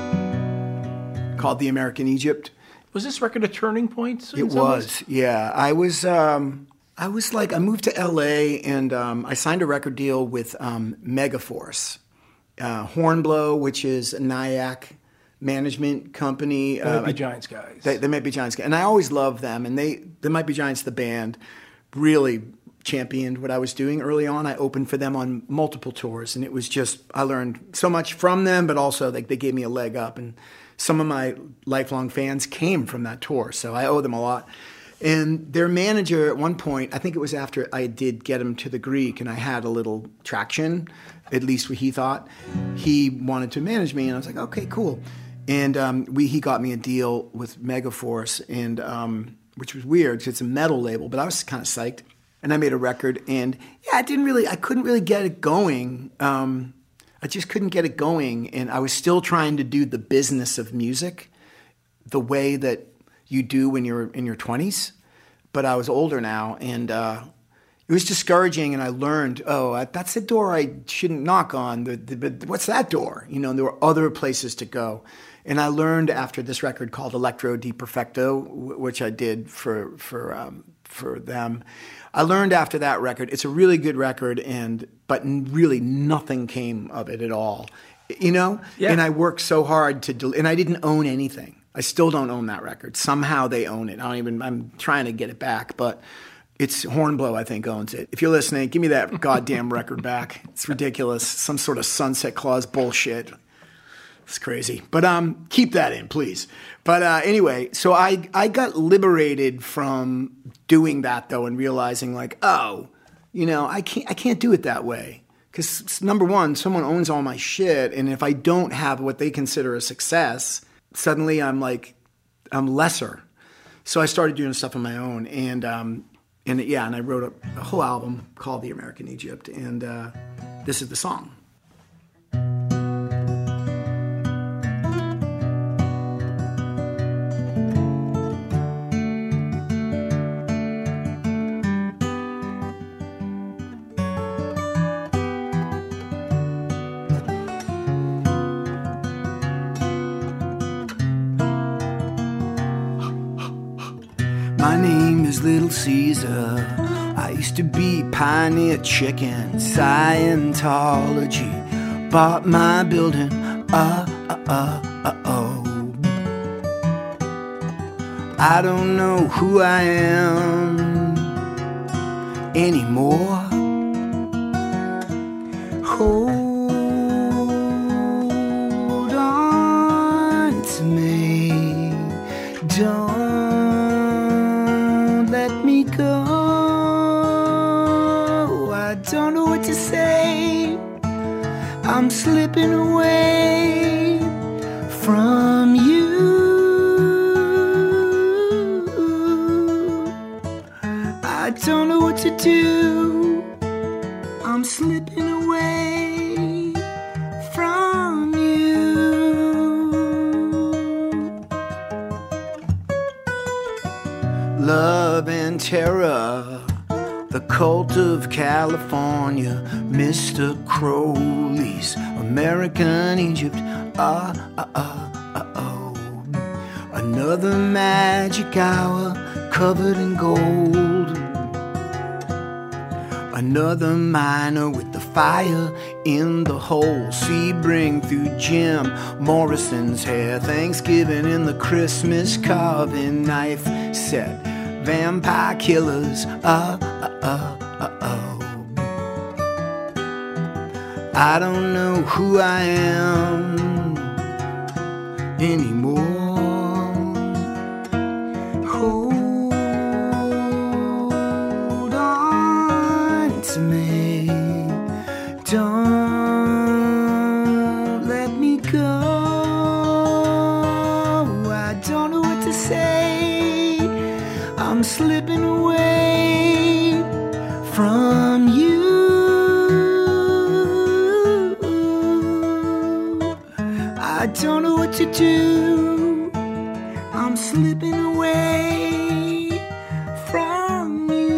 [SPEAKER 2] called The American Egypt.
[SPEAKER 3] Was this record a turning point? in
[SPEAKER 2] It
[SPEAKER 3] some ways?
[SPEAKER 2] was, yeah. I was, um, I was like, I moved to L A and um, I signed a record deal with um, Megaforce, uh, Hornblow, which is a Nyack management company.
[SPEAKER 3] They might
[SPEAKER 2] Uh,
[SPEAKER 3] be Giants guys.
[SPEAKER 2] They, they Might Be Giants, and I always loved them. And they, they Might Be Giants, the band, really championed what I was doing early on. I opened for them on multiple tours, and it was just I learned so much from them, but also like they gave me a leg up. And some of my lifelong fans came from that tour, so I owe them a lot. And their manager at one point, I think it was after I did get him to the Greek, and I had a little traction, at least what he thought. He wanted to manage me, and I was like, okay, cool. And um, we he got me a deal with Megaforce, and um, which was weird because it's a metal label, but I was kind of psyched. And I made a record, and yeah, I didn't really, I couldn't really get it going. Um, I just couldn't get it going, and I was still trying to do the business of music the way that you do when you're in your twenties. But I was older now, and uh, it was discouraging, and I learned, oh, that's the door I shouldn't knock on. The, the, but what's that door? You know, and there were other places to go. And I learned after this record called Electro Di Perfecto, which I did for for um, for them. I learned after that record, it's a really good record, and but really nothing came of it at all. You know?
[SPEAKER 3] Yeah.
[SPEAKER 2] And I worked so hard to del- and I didn't own anything. I still don't own that record. Somehow they own it. I don't even I'm trying to get it back, but it's Hornblow, I think, owns it. If you're listening, give me that goddamn record back. It's ridiculous. Some sort of sunset clause bullshit. It's crazy. But um, keep that in, please. But uh, anyway, so I, I got liberated from doing that, though, and realizing, like, oh, you know, I can't I can't do it that way. Because, number one, someone owns all my shit, and if I don't have what they consider a success, suddenly I'm like, I'm lesser. So I started doing stuff on my own, and um, and yeah, and I wrote a, a whole album called The American Egypt, and uh, this is the song. My name is Little Caesar. I used to be Pioneer Chicken, Scientology. Bought my building, uh, uh, uh, uh, oh. I don't know who I am anymore. Hold on to me. Don't go. I don't know what to say. I'm slipping away from you. I don't know what to do. I'm slipping away from you. Love and terror, the Cult of California, Mister Crowley's American Egypt. Ah, ah, ah, ah, oh. Another magic hour covered in gold. Another miner with the fire in the hole. Sebring through Jim Morrison's hair. Thanksgiving in the Christmas carving knife set. Vampire killers, uh, uh, uh, uh, oh. I don't know who I am anymore. Hold on to me. Don't let me go. I don't know what to say. I'm slipping away from you. I don't know what to do. I'm slipping away from you.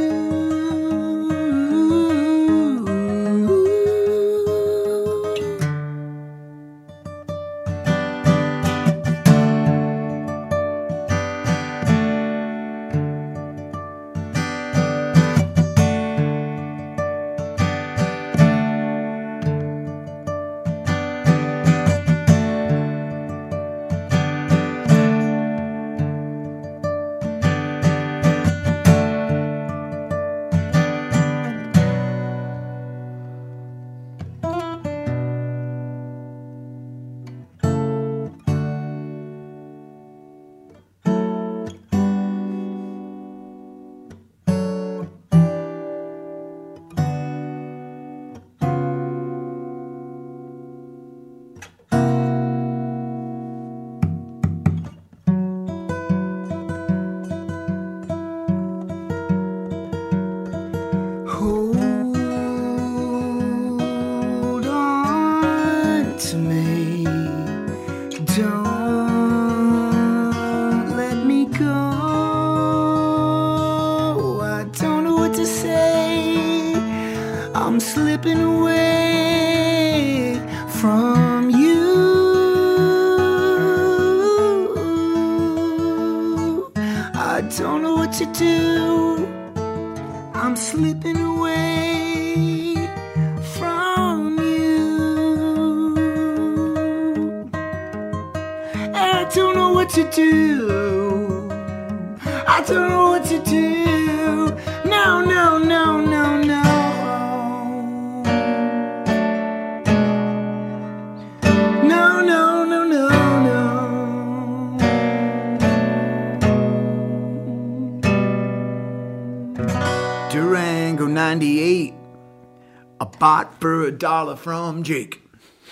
[SPEAKER 2] Hold on to me. Don't let me go. I don't know what to say. I'm slipping away from you. I don't know what to do. I'm slipping away from you. I don't know what to do. I don't know what to do. No, no, no, no, no. No, no, no, no, no. Durango ninety-eight, a bot for a dollar from Jake.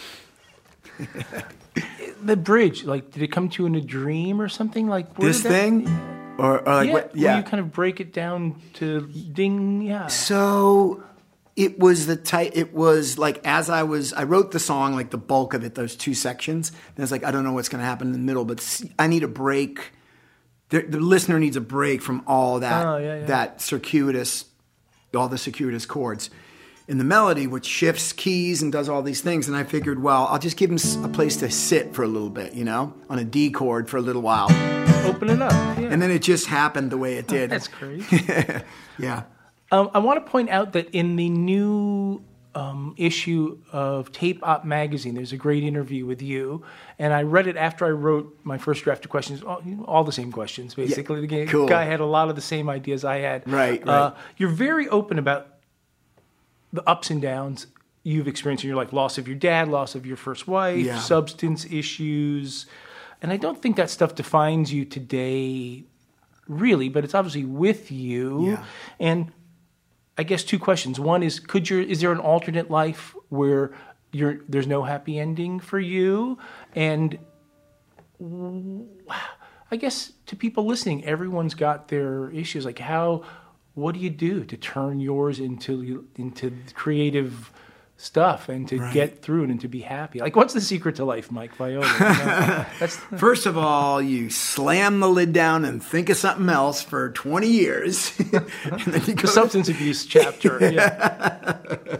[SPEAKER 3] The bridge, like, did it come to you in a dream or something? Like where
[SPEAKER 2] This
[SPEAKER 3] did that-
[SPEAKER 2] thing? Or, or like
[SPEAKER 3] yeah,
[SPEAKER 2] what?
[SPEAKER 3] where
[SPEAKER 2] Yeah.
[SPEAKER 3] you kind of break it down to ding, yeah.
[SPEAKER 2] So it was the type, it was like as I was, I wrote the song, like the bulk of it, those two sections. And it's like, I don't know what's going to happen in the middle, but see, I need a break. The, the listener needs a break from all that,
[SPEAKER 3] Oh, yeah, yeah.
[SPEAKER 2] that circuitous, all the circuitous chords in the melody, which shifts keys and does all these things. And I figured, well, I'll just give him s- a place to sit for a little bit, you know, on a D chord for a little while.
[SPEAKER 3] Open it up. Yeah.
[SPEAKER 2] And then it just happened the way it did.
[SPEAKER 3] That's crazy.
[SPEAKER 2] Yeah.
[SPEAKER 3] Um, I want to point out that in the new um, issue of Tape Op magazine, there's a great interview with you, and I read it after I wrote my first draft of questions. All, you know, all the same questions, basically. The guy-
[SPEAKER 2] cool.
[SPEAKER 3] guy had a lot of the same ideas I had.
[SPEAKER 2] Right,
[SPEAKER 3] Uh,
[SPEAKER 2] right.
[SPEAKER 3] you're very open about the ups and downs you've experienced in your life: loss of your dad, loss of your first wife,
[SPEAKER 2] Yeah.
[SPEAKER 3] substance issues, and I don't think that stuff defines you today, really. But it's obviously with you,
[SPEAKER 2] Yeah.
[SPEAKER 3] and I guess two questions. One is, could your is there an alternate life where you're there's no happy ending for you? And w- I guess to people listening, everyone's got their issues. Like how, what do you do to turn yours into into creative stuff and to
[SPEAKER 2] Right.
[SPEAKER 3] get through it and to be happy. Like, what's the secret to life, Mike Viola? You know, that's
[SPEAKER 2] First of all, you slam the lid down and think of something else for twenty years. And then you go
[SPEAKER 3] the substance abuse chapter. Yeah.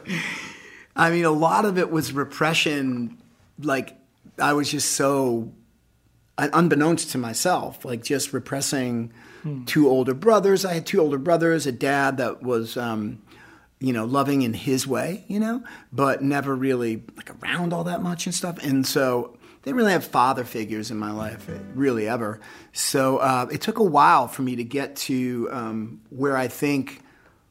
[SPEAKER 2] I mean, a lot of it was repression. Like, I was just so, unbeknownst to myself, like just repressing hmm. two older brothers. I had two older brothers, a dad that was, um, you know, loving in his way, you know, but never really like around all that much and stuff. And so they didn't really have father figures in my life, really ever. So uh, it took a while for me to get to um, where I think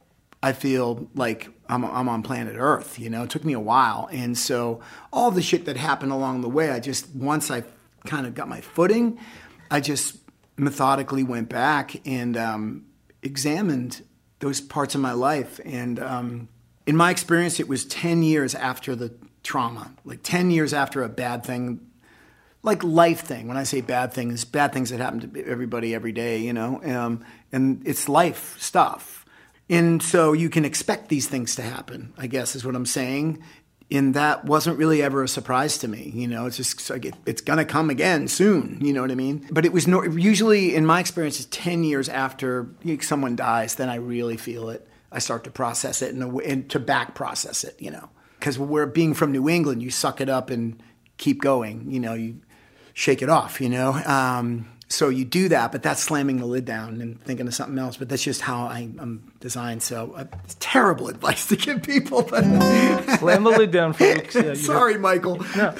[SPEAKER 2] I feel like I'm, I'm on planet Earth, you know. It took me a while. And so all the shit that happened along the way, I just, once I kind of got my footing, I just methodically went back and um, examined those parts of my life. And um, in my experience, it was ten years after the trauma, like ten years after a bad thing, like life thing. When I say bad things, bad things that happen to everybody every day, you know, um, and it's life stuff. And so you can expect these things to happen, I guess is what I'm saying. And that wasn't really ever a surprise to me. You know, it's just like it, it's going to come again soon. You know what I mean? But it was no, usually, in my experience, it's ten years after someone dies, then I really feel it. I start to process it and, and to back process it, you know. Because we're being from New England, you suck it up and keep going. You know, you shake it off, you know. Um, so you do that, but that's slamming the lid down and thinking of something else. But that's just how I, I'm designed. So uh, it's terrible advice to give people. But
[SPEAKER 3] slam the lid down, folks. Yeah,
[SPEAKER 2] Sorry,
[SPEAKER 3] have...
[SPEAKER 2] Michael.
[SPEAKER 3] No.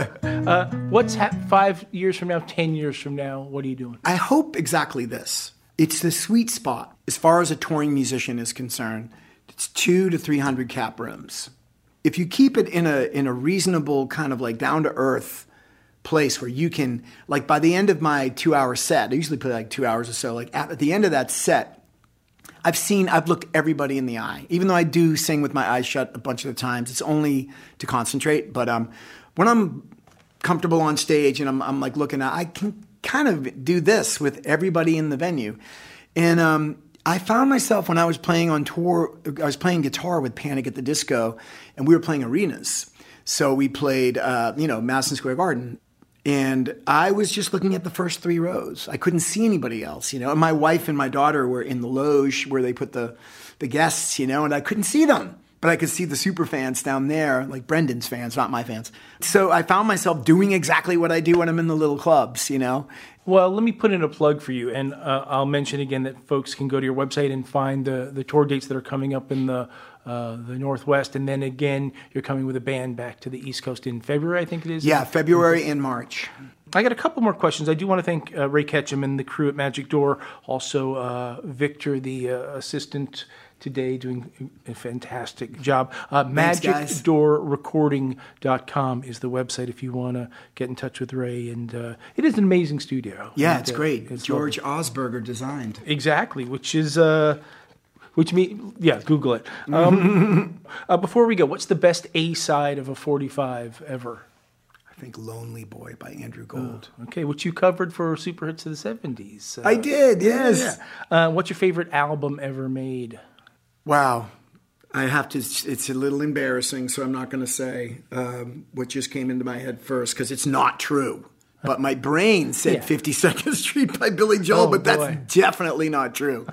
[SPEAKER 3] Uh, what's ha- five years from now, ten years from now? What are you doing?
[SPEAKER 2] I hope exactly this. It's the sweet spot as far as a touring musician is concerned. It's two to three hundred cap rooms. If you keep it in a in a reasonable kind of like down to earth place where you can, like by the end of my two hour set, I usually play like two hours or so, like at, at the end of that set, I've seen, I've looked everybody in the eye. Even though I do sing with my eyes shut a bunch of the times, it's only to concentrate. But um, when I'm comfortable on stage and I'm, I'm like looking at, I can kind of do this with everybody in the venue. And um, I found myself when I was playing on tour, I was playing guitar with Panic at the Disco, and we were playing arenas. So we played, uh, you know, Madison Square Garden. And I was just looking at the first three rows. I couldn't see anybody else, you know. And my wife and my daughter were in the loge where they put the, the guests, you know, and I couldn't see them. But I could see the super fans down there, like Brendan's fans, not my fans. So I found myself doing exactly what I do when I'm in the little clubs, you know.
[SPEAKER 3] Well, let me put in a plug for you. And uh, I'll mention again that folks can go to your website and find the, the tour dates that are coming up in the uh, the Northwest. And then again, you're coming with a band back to the East Coast in February, I think it is?
[SPEAKER 2] Yeah, February and March.
[SPEAKER 3] I got a couple more questions. I do want to thank uh, Ray Ketchum and the crew at Magic Door. Also, uh, Victor, the uh, assistant today, doing a fantastic job. Uh, magic door recording dot com is the website if you want to get in touch with Ray. And uh, it is an amazing studio.
[SPEAKER 2] Yeah,
[SPEAKER 3] and,
[SPEAKER 2] it's
[SPEAKER 3] uh,
[SPEAKER 2] great.
[SPEAKER 3] It's
[SPEAKER 2] George
[SPEAKER 3] lovely.
[SPEAKER 2] Osberger designed.
[SPEAKER 3] Exactly, which is... Uh, Which mean, yeah, Google it. Um, uh, before we go, what's the best A side of a forty-five ever?
[SPEAKER 2] I think "Lonely Boy" by Andrew Gold.
[SPEAKER 3] Oh, okay, which you covered for Super Hits of the seventies. Uh,
[SPEAKER 2] I did, yes.
[SPEAKER 3] Yeah. Uh, what's your favorite album ever made?
[SPEAKER 2] Wow. I have to, it's a little embarrassing, so I'm not going to say um, what just came into my head first, because it's not true. But my brain said
[SPEAKER 3] yeah.
[SPEAKER 2] fifty-second Street by Billy Joel,
[SPEAKER 3] oh,
[SPEAKER 2] but that's
[SPEAKER 3] boy.
[SPEAKER 2] definitely not true.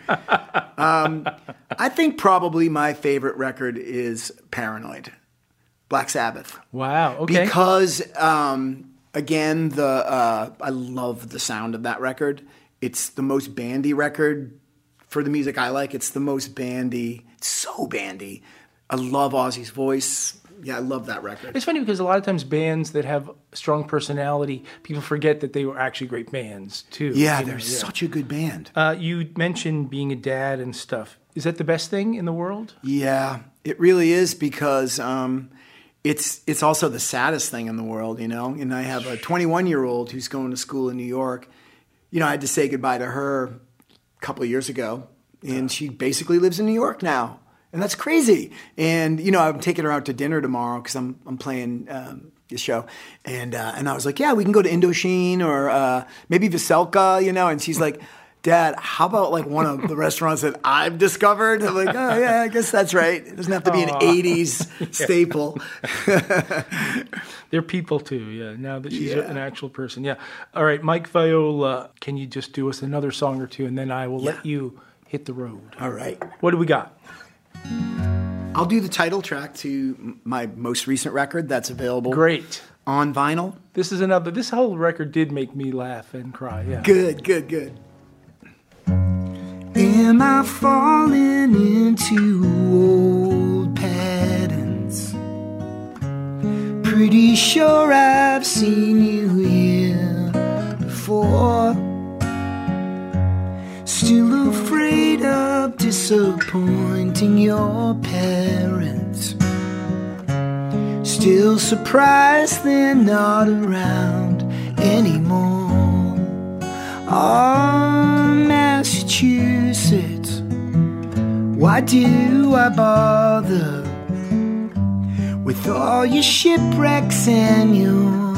[SPEAKER 2] um, I think probably my favorite record is Paranoid, Black Sabbath.
[SPEAKER 3] Wow, okay.
[SPEAKER 2] Because, um, again, the uh, I love the sound of that record. It's the most bandy record for the music I like. It's the most bandy. It's so bandy. I love Ozzy's voice. Yeah, I love that record.
[SPEAKER 3] It's funny because a lot of times bands that have strong personality, people forget that they were actually great bands, too.
[SPEAKER 2] Yeah,
[SPEAKER 3] you
[SPEAKER 2] they're
[SPEAKER 3] know, yeah.
[SPEAKER 2] such a good band.
[SPEAKER 3] Uh, you mentioned being a dad and stuff. Is that the best thing in the world?
[SPEAKER 2] Yeah, it really is, because um, it's it's also the saddest thing in the world, you know? And I have a twenty-one-year-old who's going to school in New York. You know, I had to say goodbye to her a couple of years ago, and she basically lives in New York now. And that's crazy. And, you know, I'm taking her out to dinner tomorrow because I'm I'm playing um, this show. And uh, and I was like, yeah, we can go to Indochine or uh, maybe Veselka, you know. And she's like, Dad, how about like one of the restaurants that I've discovered? I'm like, oh yeah, I guess that's right. It doesn't have to be an eighties staple.
[SPEAKER 3] They're people too, yeah. Now that she's
[SPEAKER 2] Yeah.
[SPEAKER 3] an actual person, yeah. All right, Mike Viola, can you just do us another song or two, and then I will
[SPEAKER 2] Yeah.
[SPEAKER 3] let you hit the road.
[SPEAKER 2] All right.
[SPEAKER 3] What do we got?
[SPEAKER 2] I'll do the title track to m- my most recent record that's available
[SPEAKER 3] Great.
[SPEAKER 2] on vinyl.
[SPEAKER 3] This is another. This whole record did make me laugh and cry. Yeah.
[SPEAKER 2] Good, good, good. Am I falling into old patterns? Pretty sure I've seen you here before. Still afraid of disappointing your parents. Still surprised they're not around anymore. Oh, Massachusetts, why do I bother with all your shipwrecks and your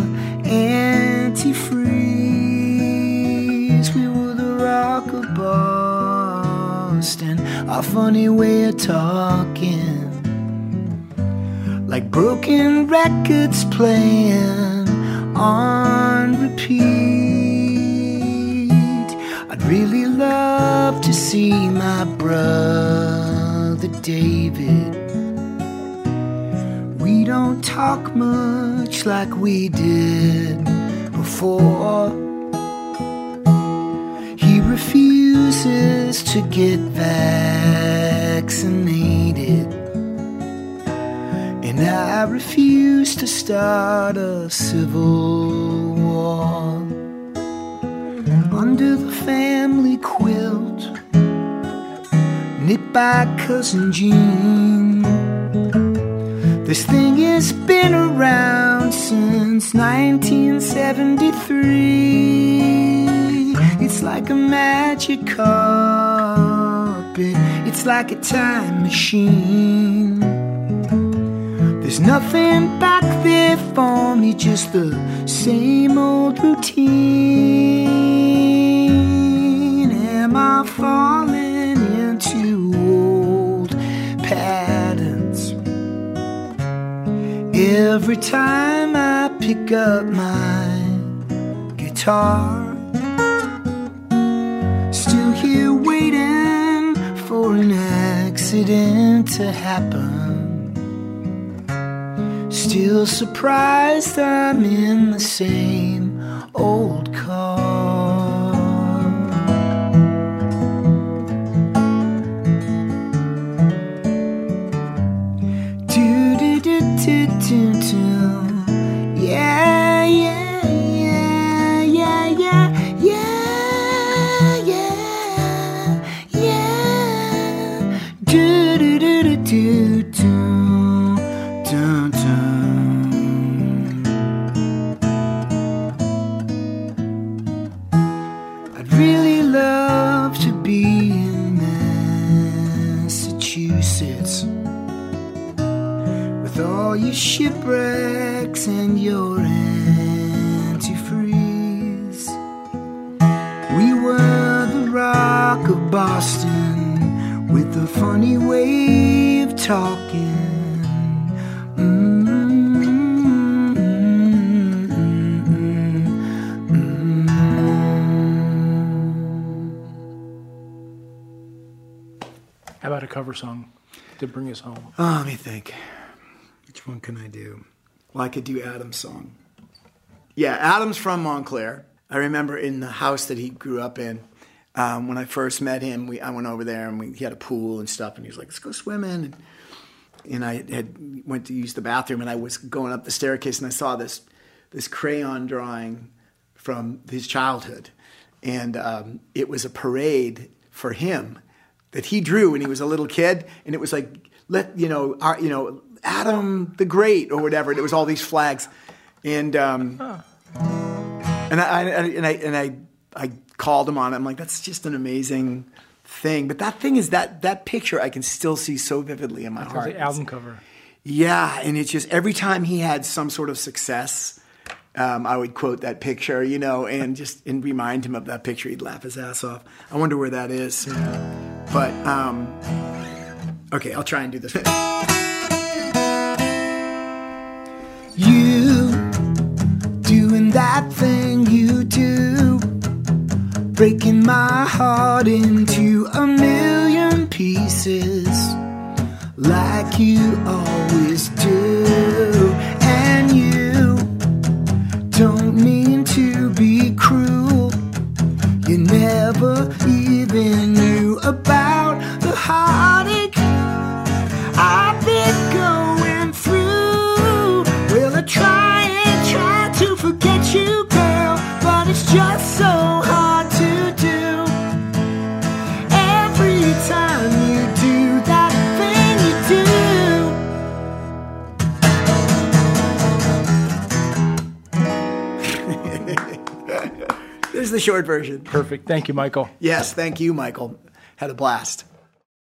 [SPEAKER 2] antifreeze? We were the rock of Boston, our funny way of talking, like broken records playing on repeat. I'd really love to see my brother David. We don't talk much like we did before. He refuses to get vaccinated, and I refuse to start a civil war. Under the family quilt, knit by Cousin Jean, this thing has been around since nineteen seventy-three. It's like a magic carpet, it's like a time machine. There's nothing back there for me, just the same old routine. Am I falling into old patterns? Every time I pick up my guitar, still here waiting for an accident to happen. Still surprised I'm in the same old car. Do do do do do do. Yeah, yeah, yeah, yeah, yeah, yeah, yeah, yeah. Do do do do do do. Dun, dun. I'd really love to be in Massachusetts with all your shipwrecks and your antifreeze. We were the rock of Boston with a funny way of talking.
[SPEAKER 3] How about a cover song to bring us home?
[SPEAKER 2] Oh, let me think. Which one can I do? Well, I could do Adam's song. Yeah, Adam's from Montclair. I remember in the house that he grew up in, um, when I first met him, we I went over there and we, he had a pool and stuff, and he was like, let's go swimming. And, and I had went to use the bathroom, and I was going up the staircase, and I saw this this crayon drawing from his childhood. And um, it was a parade for him that he drew when he was a little kid, and it was like, let you know, our, you know, Adam the Great or whatever. And it was all these flags, and um, huh. and I and I and I I called him on it. I'm like, that's just an amazing thing. But that thing is that that picture I can still see so vividly in my
[SPEAKER 3] That's
[SPEAKER 2] heart.
[SPEAKER 3] the album cover.
[SPEAKER 2] Yeah, and it's just every time he had some sort of success, um, I would quote that picture, you know, and just and remind him of that picture. He'd laugh his ass off. I wonder where that is. But, um, okay, I'll try and do this. You doing that thing you do, breaking my heart into a million pieces, like you always do. And you don't mean to be cruel. You never even knew about the heartache I've been going through. Well, I try and try to forget you, girl, but it's just so hard to do. Every time you do that thing you do. There's the short version.
[SPEAKER 3] Perfect. Thank you, Michael.
[SPEAKER 2] Yes, thank you, Michael. Had a blast.